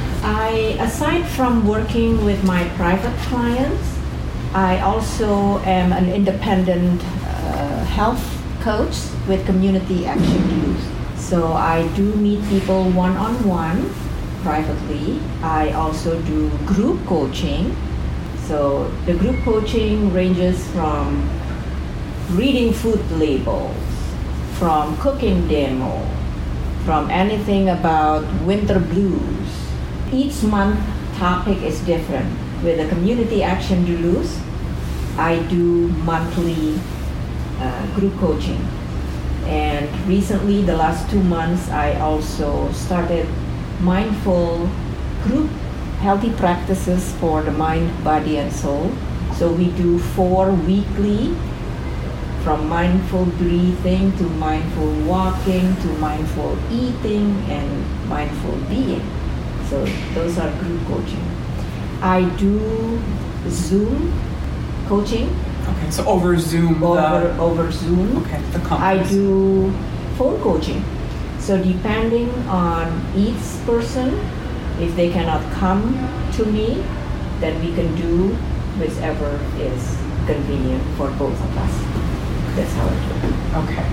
I, aside from working with my private clients, I also am an independent uh, health coach with Community Action Duluth. So I do meet people one-on-one privately. I also do group coaching. So the group coaching ranges from reading food labels, from cooking demo, from anything about winter blues. Each month topic is different. With the Community Action Duluth, I do monthly uh, group coaching. And recently, the last two months, I also started mindful group healthy practices for the mind, body, and soul. So we do four weekly, from mindful breathing to mindful walking to mindful eating and mindful being. So those are group coaching. I do Zoom coaching. Okay, so over Zoom. Over, the, over Zoom. Okay, the conference. I do phone coaching. So depending on each person, if they cannot come to me, then we can do whichever is convenient for both of us. That's how I do it. Okay.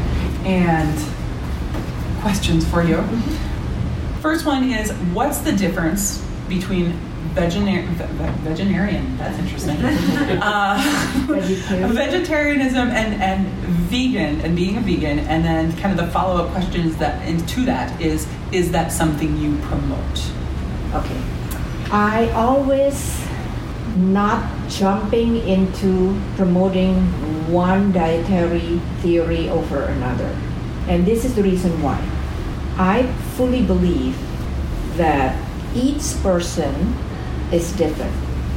And questions for you. Mm-hmm. First one is, what's the difference between vegetar- vegetarian, that's interesting, uh, vegetarianism and, and vegan, and being a vegan, and then kind of the follow-up question is that, and to that is, is that something you promote? Okay. I always not jumping into promoting one dietary theory over another. And this is the reason why. I fully believe that each person is different.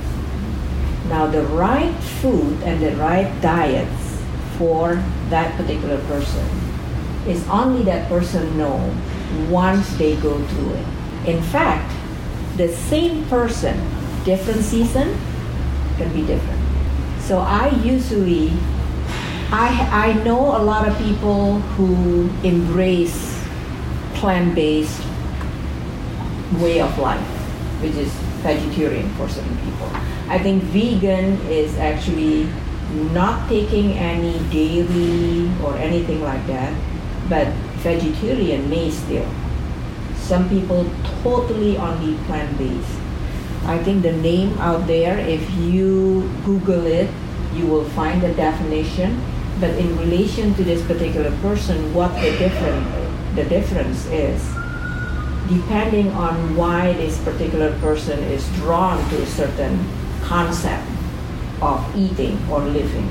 Now, the right food and the right diets for that particular person is only that person know once they go through it. In fact, the same person, different season, can be different. So I usually, I, I know a lot of people who embrace plant-based way of life, which is vegetarian for certain people. I think vegan is actually not taking any dairy or anything like that, but vegetarian may still. Some people totally only plant-based. I think the name out there, if you Google it, you will find the definition. But in relation to this particular person, what the different the difference is, depending on why this particular person is drawn to a certain concept of eating or living.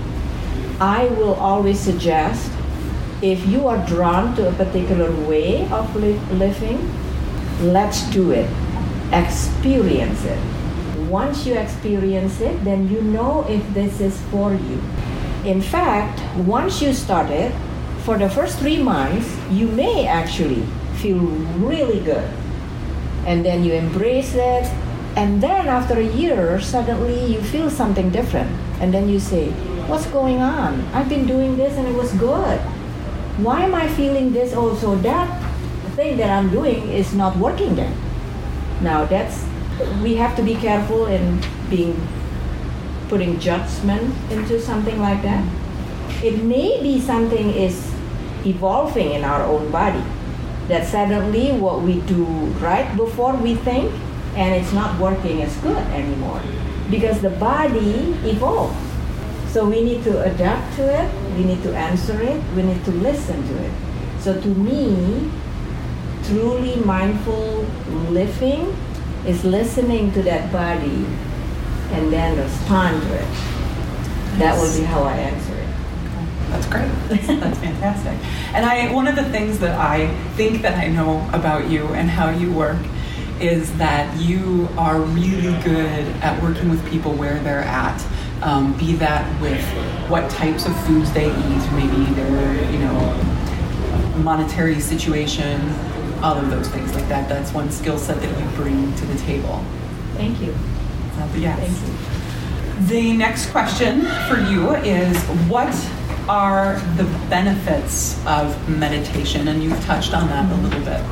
I will always suggest, if you are drawn to a particular way of li- living, let's do it. Experience it. Once you experience it, then you know if this is for you. In fact, once you start it, for the first three months, you may actually feel really good. And then you embrace it, and then after a year, suddenly you feel something different. And then you say, what's going on? I've been doing this and it was good. Why am I feeling this also? That thing that I'm doing is not working then. Now that's, we have to be careful in being, putting judgment into something like that. It may be something is evolving in our own body, that suddenly what we do right before we think, and it's not working as good anymore, because the body evolved. So we need to adapt to it, we need to answer it, we need to listen to it. So to me, truly mindful living is listening to that body and then respond to it. That will be how I answer it. That's great. That's, that's fantastic. And I, one of the things that I think that I know about you and how you work is that you are really good at working with people where they're at. Um, be that with what types of foods they eat, maybe their, you know, monetary situation, all of those things like that. That's one skill set that you bring to the table. Thank you. Uh, yes. Thank you. The next question for you is, what are the benefits of meditation? And you've touched on that a little bit.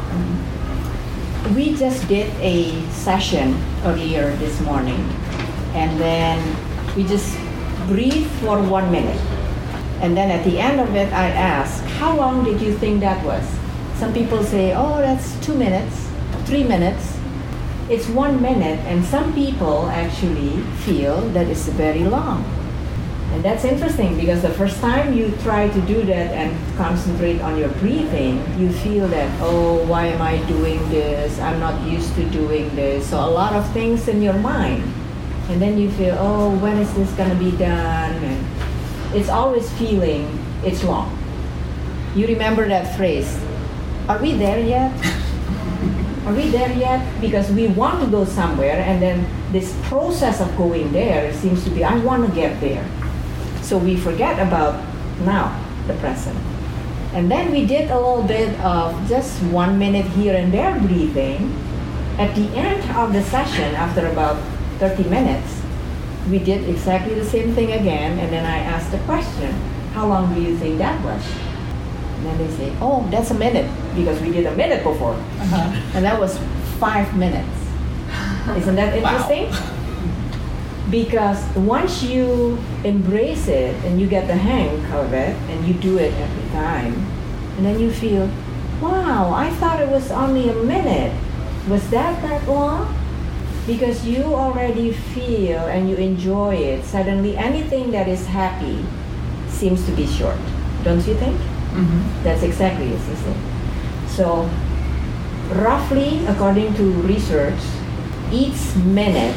We just did a session earlier this morning, and then we just breathe for one minute. And then at the end of it, I ask, how long did you think that was? Some people say, oh, that's two minutes, three minutes. It's one minute, and some people actually feel that it's very long. And that's interesting, because the first time you try to do that and concentrate on your breathing, you feel that, oh, why am I doing this? I'm not used to doing this. So a lot of things in your mind And then you feel, oh, when is this gonna be done? And it's always feeling it's long. You remember that phrase, are we there yet? Are we there yet? Because we want to go somewhere, and then this process of going there seems to be, I want to get there. So we forget about now, the present. And then we did a little bit of just one minute here and there breathing. At the end of the session, after about thirty minutes, we did exactly the same thing again, and then I asked the question, how long do you think that was? And then they say, oh, that's a minute, because we did a minute before. Uh-huh. And that was five minutes. Isn't that interesting? Wow. Because once you embrace it and you get the hang of it and you do it every time, and then you feel, wow, I thought it was only a minute. Was that that long? Because you already feel and you enjoy it. Suddenly anything that is happy seems to be short. Don't you think? Mm-hmm. That's exactly it, isn't it? So roughly, according to research, each minute,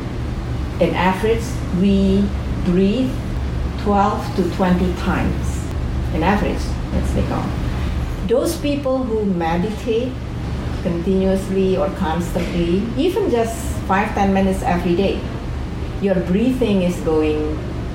in average, we breathe twelve to twenty times. In average, let's take on. Those people who meditate continuously or constantly, even just five, ten minutes every day, your breathing is going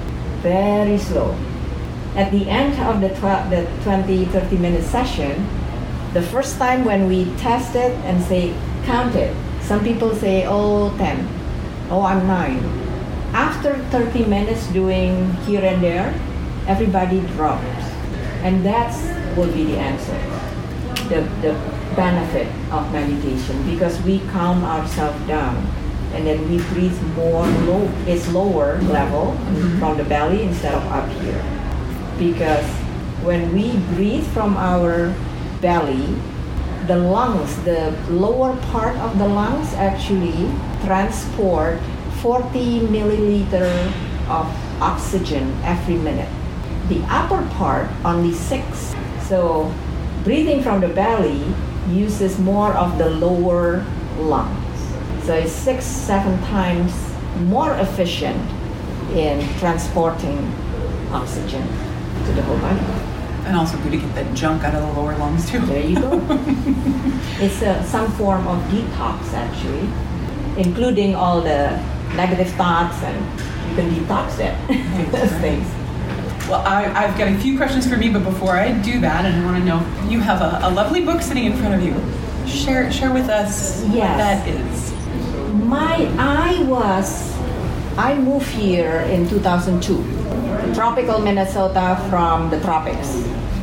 very slow. At the end of the, tw- the twenty, thirty minute session, the first time when we test it and say, count it, some people say, oh, ten. Oh, I'm nine. After thirty minutes doing here and there, everybody drops. And that's will be the answer, the, the benefit of meditation, because we calm ourselves down. And then we breathe more low, it's lower level mm-hmm. from the belly instead of up here. Because when we breathe from our belly, the lungs, the lower part of the lungs actually transport forty milliliter of oxygen every minute. The upper part, only six. So breathing from the belly uses more of the lower lungs. So it's six, seven times more efficient in transporting oxygen to the whole body. And also good to get that junk out of the lower lungs too. There you go. It's a, some form of detox actually, including all the negative thoughts, and you can detox it. Those things. Well, I, I've got a few questions for me, but before I do that, and I want to know, you have a, a lovely book sitting in front of you. Share share with us yes. what that is. My, I was, I moved here in two thousand two, tropical Minnesota from the tropics.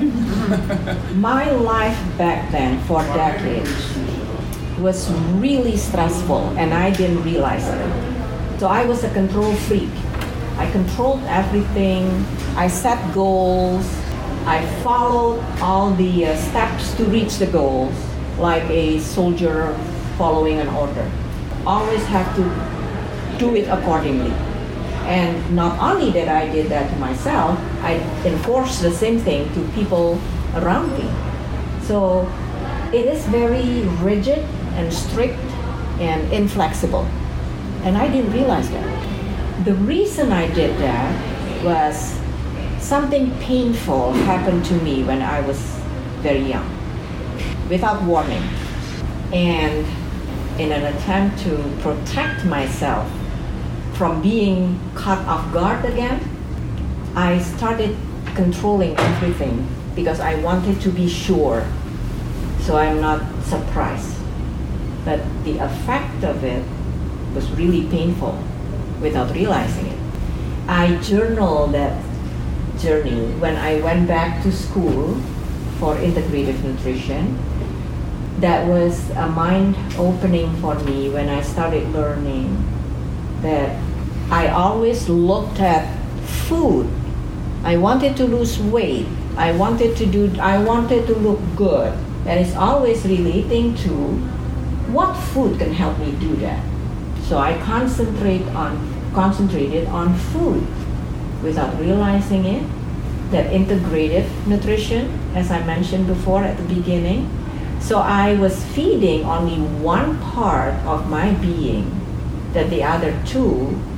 My life back then, for decades, was really stressful, and I didn't realize it. So I was a control freak. I controlled everything. I set goals. I followed all the uh, steps to reach the goals, like a soldier following an order. Always have to do it accordingly. And not only that I did that to myself, I enforced the same thing to people around me. So it is very rigid and strict and inflexible. And I didn't realize that. The reason I did that was something painful happened to me when I was very young, without warning. And in an attempt to protect myself from being caught off guard again, I started controlling everything because I wanted to be sure, so I'm not surprised. But the effect of it was really painful without realizing it. I journaled that journey when I went back to school for integrative nutrition. That was a mind opening for me when I started learning that I always looked at food. I wanted to lose weight. I wanted to do I wanted to look good. And it's always relating to what food can help me do that. So I concentrate on concentrated on food without realizing it. That integrative nutrition, as I mentioned before at the beginning. So I was feeding only one part of my being, that the other two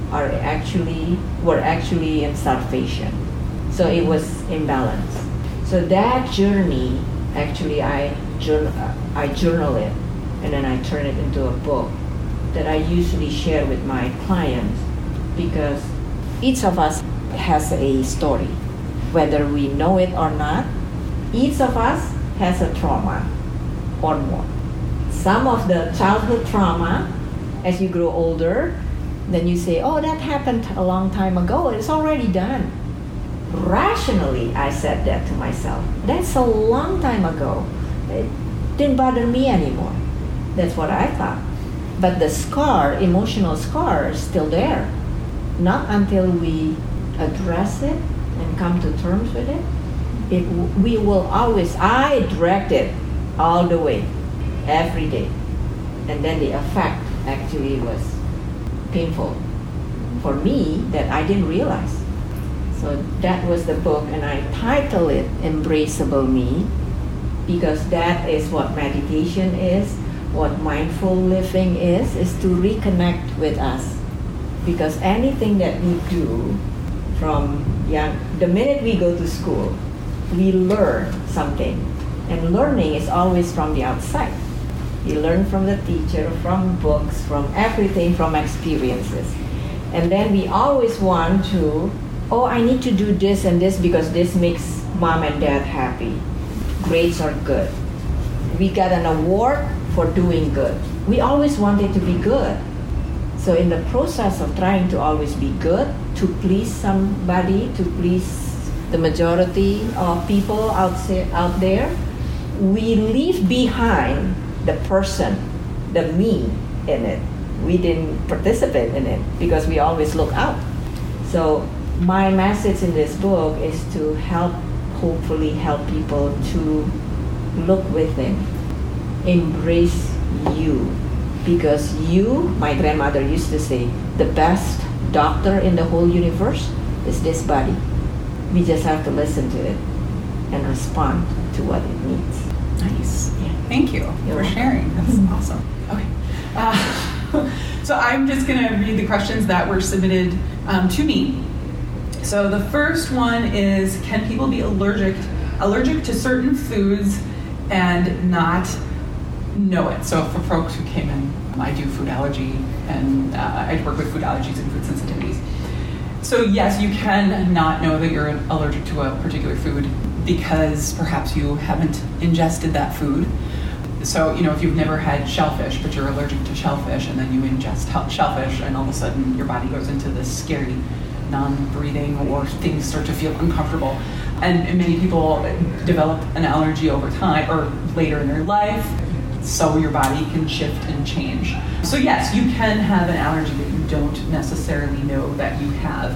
are actually were actually in starvation. So it was imbalance. So that journey, actually, I journal, I journal it, and then I turn it into a book that I usually share with my clients, because each of us has a story, whether we know it or not. Each of us has a trauma or more. Some of the childhood trauma, as you grow older, then you say, oh, that happened a long time ago, it's already done. Rationally, I said that to myself. That's a long time ago. It didn't bother me anymore. That's what I thought. But the scar, emotional scar, is still there. Not until we address it and come to terms with it. It we will always, I dragged it all the way, every day. And then the effect actually was painful for me that I didn't realize. So that was the book, and I titled it Embraceable Me, because that is what meditation is, what mindful living is, is to reconnect with us. Because anything that we do from young, the minute we go to school, we learn something. And learning is always from the outside. You learn from the teacher, from books, from everything, from experiences. And then we always want to, oh, I need to do this and this because this makes mom and dad happy. Grades are good. We got an award for doing good. We always wanted to be good. So in the process of trying to always be good, to please somebody, to please the majority of people out out there, we leave behind the person, the me in it. We didn't participate in it because we always look out. So my message in this book is to help, hopefully help people to look within, embrace you. Because you, my grandmother used to say, the best doctor in the whole universe is this body. We just have to listen to it and respond to what it needs. Nice. Yeah. Thank you You're for welcome. Sharing. That's mm-hmm. awesome. Okay. Uh, so I'm just going to read the questions that were submitted um, to me. So the first one is, can people be allergic allergic to certain foods and not know it? So for folks who came in, I do food allergy, and uh, I work with food allergies and food sensitivities. So yes, you can not know that you're allergic to a particular food because perhaps you haven't ingested that food. So, you know, if you've never had shellfish, but you're allergic to shellfish, and then you ingest shellfish, and all of a sudden your body goes into this scary non-breathing, or things start to feel uncomfortable. And, and many people develop an allergy over time or later in their life, so your body can shift and change. So yes, you can have an allergy that you don't necessarily know that you have.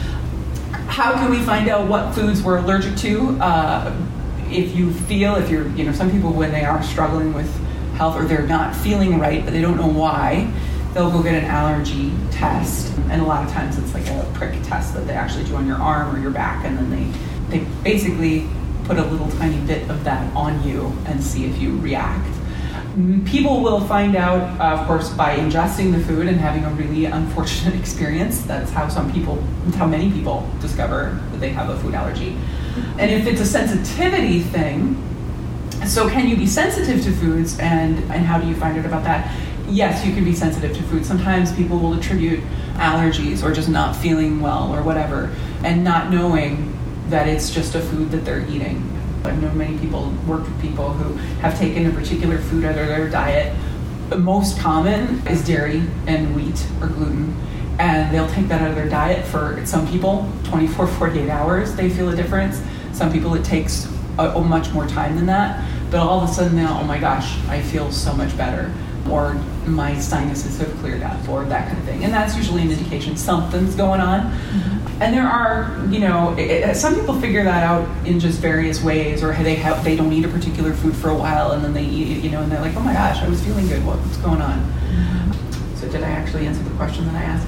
How can we find out what foods we're allergic to? Uh, if you feel, if you're, you know, some people when they are struggling with health or they're not feeling right, but they don't know why, they'll go get an allergy test. And a lot of times it's like a prick test that they actually do on your arm or your back, and then they, they basically put a little tiny bit of that on you and see if you react. People will find out, uh, of course, by ingesting the food and having a really unfortunate experience. That's how some people, how many people discover that they have a food allergy. And if it's a sensitivity thing, so can you be sensitive to foods, and, and how do you find out about that? Yes, you can be sensitive to food. Sometimes people will attribute allergies or just not feeling well or whatever, and not knowing that it's just a food that they're eating. I know many people work with people who have taken a particular food out of their diet. The most common is dairy and wheat or gluten, and they'll take that out of their diet for some people, twenty-four, forty-eight hours, they feel a difference. Some people it takes a, a much more time than that, but all of a sudden now, oh my gosh, I feel so much better, or my sinuses have cleared up, or that kind of thing. And that's usually an indication something's going on. Mm-hmm. And there are, you know, it, it, some people figure that out in just various ways, or they have they don't eat a particular food for a while, and then they eat it, you know, and they're like, oh my gosh, I was feeling good. What, what's going on? Mm-hmm. So did I actually answer the question that I asked?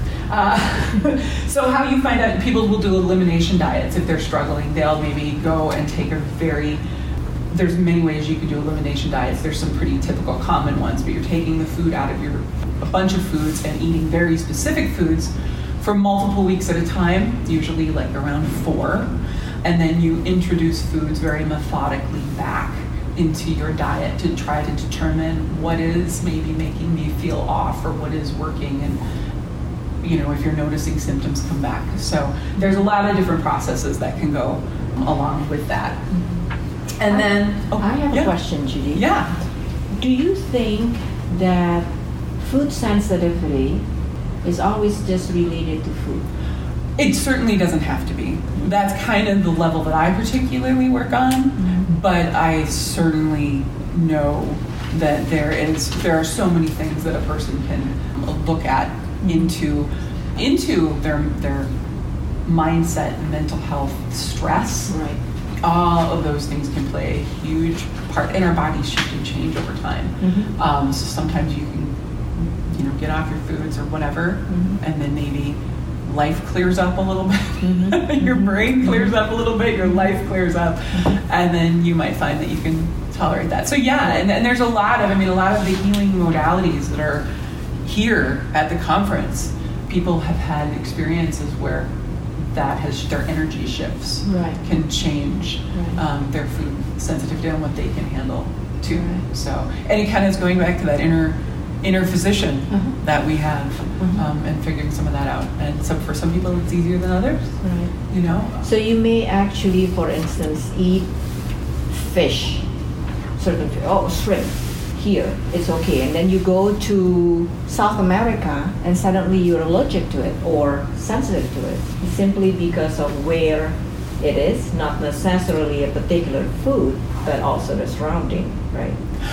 Uh, so how you find out, people will do elimination diets if they're struggling. They'll maybe go and take a very, there's many ways you can do elimination diets. There's some pretty typical common ones, but you're taking the food out of your, a bunch of foods and eating very specific foods for multiple weeks at a time, usually like around four, and then you introduce foods very methodically back into your diet to try to determine what is maybe making me feel off or what is working, and you know, if you're noticing symptoms, come back. So there's a lot of different processes that can go along with that. And I, then oh, I have yeah. a question, Judy. Yeah. Do you think that food sensitivity is always just related to food? It certainly doesn't have to be. That's kind of the level that I particularly work on, mm-hmm. but I certainly know that there is there are so many things that a person can look at into into their their mindset, mental health, stress. Right. All of those things can play a huge part, and our bodies shift and change over time. Mm-hmm. Um, so sometimes you can, you know, get off your foods or whatever, mm-hmm. and then maybe life clears up a little bit. Mm-hmm. Your brain clears up a little bit. Your life clears up, mm-hmm. and then you might find that you can tolerate that. So yeah, and, and there's a lot of, I mean, a lot of the healing modalities that are here at the conference. People have had experiences where that has their energy shifts right. can change right. um, their food sensitivity and what they can handle too. Right. So, and it kind of is going back to that inner inner physician uh-huh. that we have, uh-huh. um, and figuring some of that out. And so, for some people, it's easier than others. Right. You know. So you may actually, for instance, eat fish, certain fish, oh shrimp. Here, it's okay. And then you go to South America and suddenly you're allergic to it or sensitive to it, simply because of where it is, not necessarily a particular food, but also the surrounding, right?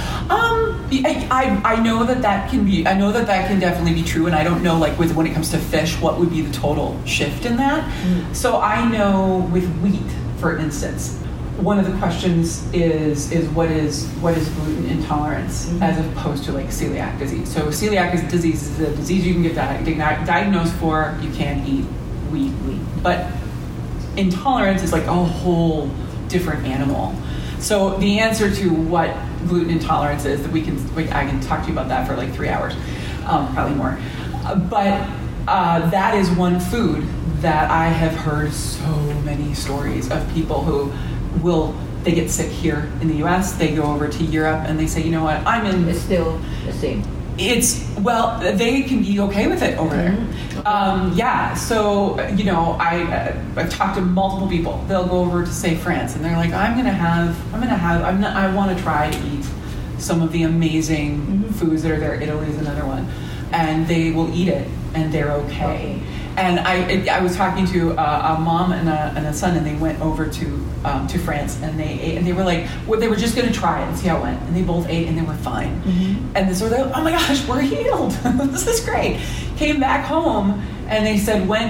Um, I, I, I know that that can be, I know that that can definitely be true, and I don't know, like, with when it comes to fish, what would be the total shift in that. Mm. So I know with wheat, for instance, one of the questions is is what is what is gluten intolerance, mm-hmm. as opposed to like celiac disease. So celiac disease is a disease you can get di- diagnosed for. You can't eat wheat, wheat, but intolerance is like a whole different animal. So the answer to what gluten intolerance is, that we can we, I can talk to you about that for like three hours, um, probably more. Uh, but uh, that is one food that I have heard so many stories of people who will, they get sick here in the U S, they go over to Europe and they say, you know what, I'm in... It's still the same. It's, well, they can be okay with it over mm-hmm. there. Okay. Um, yeah, so, you know, I, uh, I've talked to multiple people. They'll go over to, say, France, and they're like, I'm going to have, I'm going to have, I'm not, I want to try to eat some of the amazing mm-hmm. foods that are there. Italy is another one. And they will eat it, and they're okay. okay. And I, I was talking to a, a mom and a, and a son, and they went over to um, to France, and they ate, and they were like, well, they were just going to try it and see how it went, and they both ate, and they were fine. Mm-hmm. And so they're like, oh my gosh, we're healed. This is great. Came back home, and they said went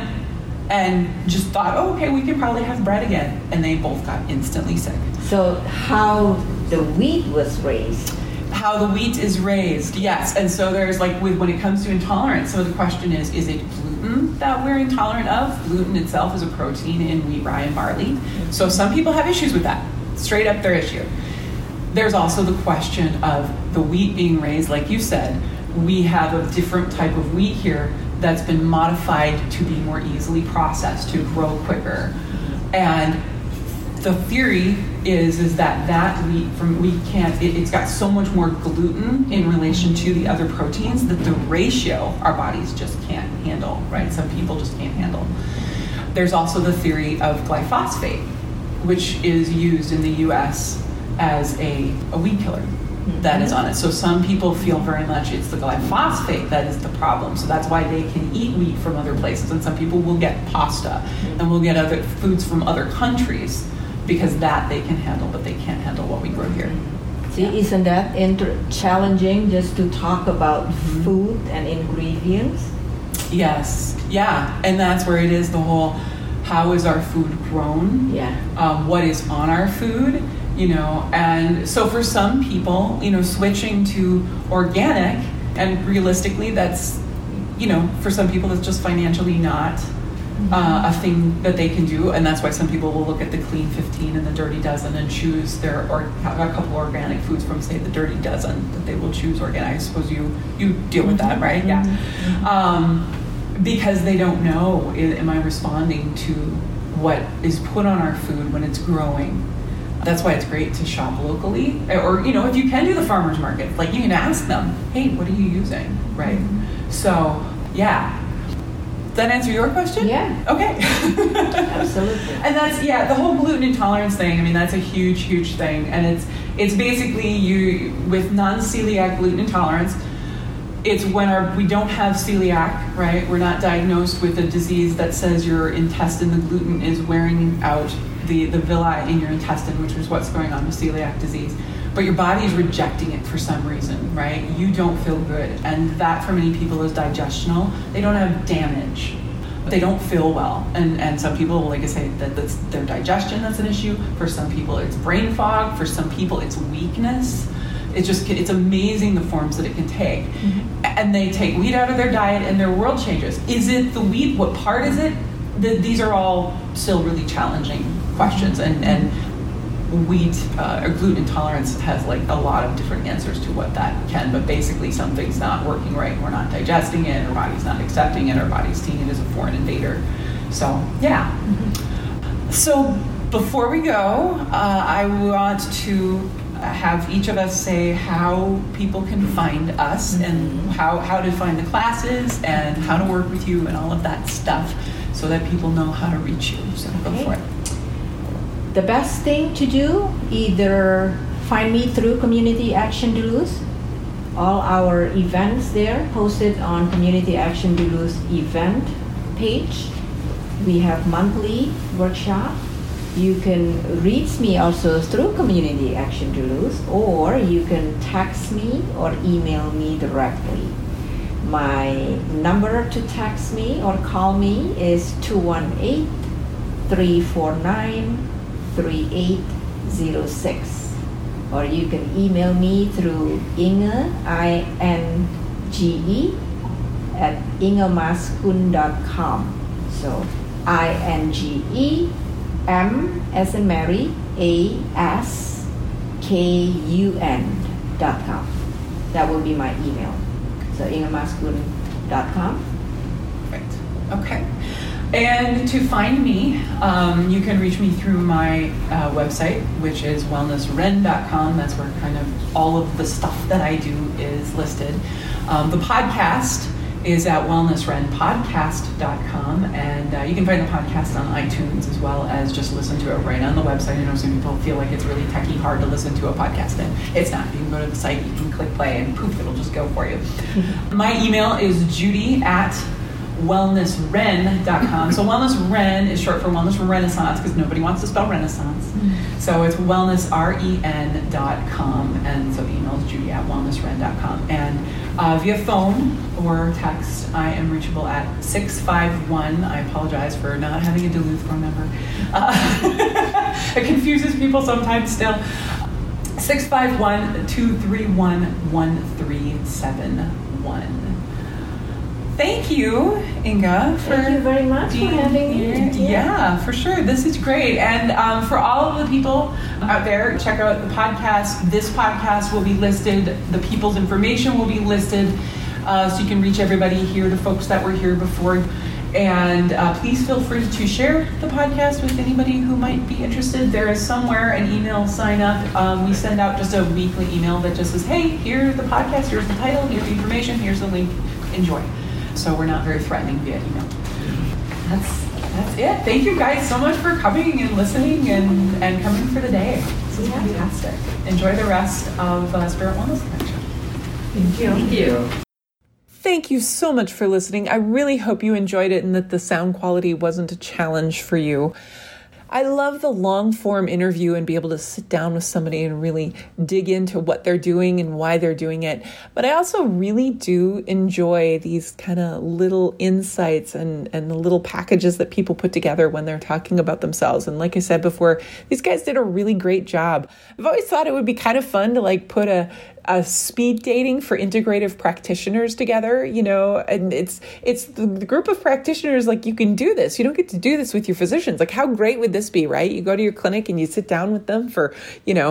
and just thought, oh, okay, we can probably have bread again, and they both got instantly sick. So how the wheat was raised. How the wheat is raised, yes. And so there's like, with when it comes to intolerance, so the question is, is it gluten that we're intolerant of? Gluten itself is a protein in wheat, rye, and barley. Mm-hmm. So some people have issues with that. Straight up their issue. There's also the question of the wheat being raised, like you said. We have a different type of wheat here that's been modified to be more easily processed, to grow quicker. Mm-hmm. And the theory is is that that wheat from we can't it, it's got so much more gluten in relation to the other proteins that the ratio our bodies just can't handle, right? Some people just can't handle. There's also the theory of glyphosate, which is used in the U S as a, a weed killer that is on it. So some people feel very much it's the glyphosate that is the problem. So that's why they can eat wheat from other places, and some people will get pasta and will get other foods from other countries, because that they can handle, but they can't handle what we grow here. See, yeah. Isn't that inter- challenging just to talk about mm-hmm. food and ingredients? Yes, yeah, and that's where it is the whole, how is our food grown? Yeah. Um, what is on our food? You know, and so for some people, you know, switching to organic, and realistically, that's, you know, for some people, that's just financially not Uh, a thing that they can do, and that's why some people will look at the Clean fifteen and the Dirty Dozen and choose their, or a couple organic foods from, say, the Dirty Dozen, that they will choose organic. I suppose you you deal with that, right? Yeah. Um, because they don't know, am I responding to what is put on our food when it's growing? That's why it's great to shop locally, or, you know, if you can do the farmer's market, like you can ask them, hey, what are you using, right? Mm-hmm. So, yeah. Does that answer your question? Yeah. Okay. Absolutely. And that's, yeah, the whole gluten intolerance thing, I mean, that's a huge, huge thing. And it's it's basically you, with non-celiac gluten intolerance, it's when our, we don't have celiac, right? We're not diagnosed with a disease that says your intestine, the gluten is wearing out the, the villi in your intestine, which is what's going on with celiac disease. But your body's rejecting it for some reason, right? You don't feel good. And that for many people is digestional. They don't have damage. They don't feel well. And and some people, like I say, that that's their digestion that's an issue. For some people, it's brain fog. For some people, it's weakness. It's just, it's amazing the forms that it can take. Mm-hmm. And they take wheat out of their diet and their world changes. Is it the wheat? What part is it? The, these are all still really challenging questions. And, and wheat uh, or gluten intolerance has like a lot of different answers to what that can, but basically something's not working right. We're not digesting it, our body's not accepting it, our body's seeing it as a foreign invader. So, yeah. Mm-hmm. So before we go, uh, I want to have each of us say how people can find us, mm-hmm. and how, how to find the classes and how to work with you and all of that stuff so that people know how to reach you. So go okay. for it. The best thing to do, either find me through Community Action Duluth. All our events there posted on Community Action Duluth event page. We have monthly workshop. You can reach me also through Community Action Duluth, or you can text me or email me directly. My number to text me or call me is two one eight, three four nine, three eight zero six, or you can email me through Inge, I N G E, at ingemaskun dot com. So I N G E, M as in Mary, A S K U N dot com. That will be my email. So ingemaskun dot com. Right. Okay. And to find me, um, you can reach me through my uh, website, which is wellness ren dot com. That's where kind of all of the stuff that I do is listed. Um, the podcast is at wellness ren podcast dot com, and uh, you can find the podcast on iTunes as well as just listen to it right on the website. I know some people feel like it's really techie hard to listen to a podcast, and it's not. You can go to the site, you can click play, and poof, it'll just go for you. Mm-hmm. My email is judy at wellness ren dot com. So Wellness Ren is short for Wellness Renaissance because nobody wants to spell Renaissance. Mm-hmm. So it's wellness ren dot com, and so the email is judy at wellness ren dot com. And uh, via phone or text, I am reachable at six five one. I apologize for not having a Duluth phone number. Uh, it confuses people sometimes still. six five one, two three one, one three seven one. Thank you, Inge, for Thank you very much for having me. Yeah, yeah, for sure. This is great. And um, for all of the people out there, check out the podcast. This podcast will be listed. The people's information will be listed, uh, so you can reach everybody here, the folks that were here before. And uh, please feel free to share the podcast with anybody who might be interested. There is somewhere an email sign up. Um, we send out just a weekly email that just says, hey, here's the podcast, here's the title, here's the information, here's the link. Enjoy. So we're not very threatening via email. That's that's it. Thank you guys so much for coming and listening and, and coming for the day. This is fantastic. Enjoy the rest of uh, Spirit Wellness Connection. Thank you. Thank you. Thank you so much for listening. I really hope you enjoyed it and that the sound quality wasn't a challenge for you. I love the long form interview and be able to sit down with somebody and really dig into what they're doing and why they're doing it. But I also really do enjoy these kind of little insights and, and the little packages that people put together when they're talking about themselves. And like I said before, these guys did a really great job. I've always thought it would be kind of fun to like put a a speed dating for integrative practitioners together, you know, and it's it's the, the group of practitioners, like, you can do this. You don't get to do this with your physicians. Like, how great would this be, right? You go to your clinic and you sit down with them for, you know,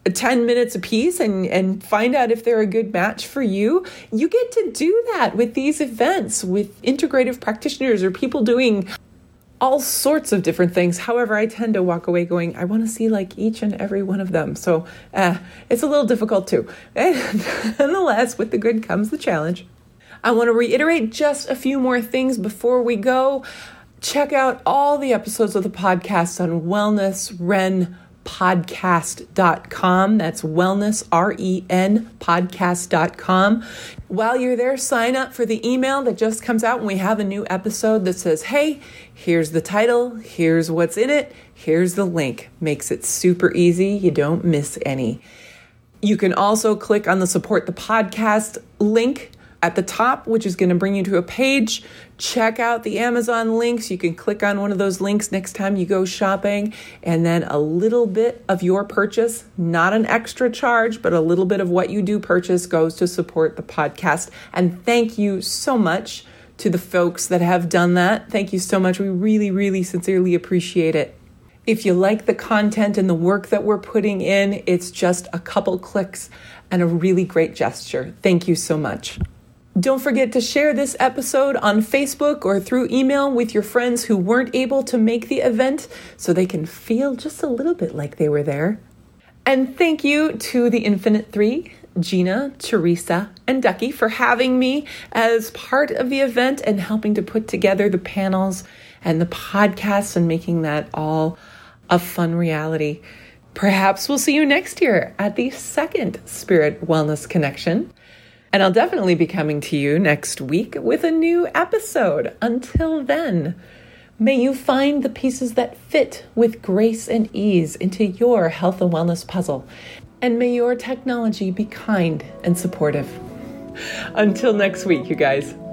ten minutes a piece and, and find out if they're a good match for you. You get to do that with these events with integrative practitioners or people doing all sorts of different things. However, I tend to walk away going, I want to see like each and every one of them. So uh, it's a little difficult too. And nonetheless, with the good comes the challenge. I want to reiterate just a few more things before we go. Check out all the episodes of the podcast on wellness ren podcast dot com. That's wellness, R E N, podcast dot com. While you're there, sign up for the email that just comes out when we have a new episode that says, hey, here's the title, here's what's in it, here's the link. Makes it super easy. You don't miss any. You can also click on the support the podcast link at the top, which is going to bring you to a page. Check out the Amazon links. You can click on one of those links next time you go shopping, and then a little bit of your purchase, not an extra charge, but a little bit of what you do purchase goes to support the podcast. And thank you so much to the folks that have done that. Thank you so much. We really, really sincerely appreciate it. If you like the content and the work that we're putting in, it's just a couple clicks and a really great gesture. Thank you so much. Don't forget to share this episode on Facebook or through email with your friends who weren't able to make the event so they can feel just a little bit like they were there. And thank you to the Infinite Three, Gina, Teresa, and Ducky for having me as part of the event and helping to put together the panels and the podcasts and making that all a fun reality. Perhaps we'll see you next year at the second Spirit Wellness Connection. And I'll definitely be coming to you next week with a new episode. Until then, may you find the pieces that fit with grace and ease into your health and wellness puzzle. And may your technology be kind and supportive. Until next week, you guys.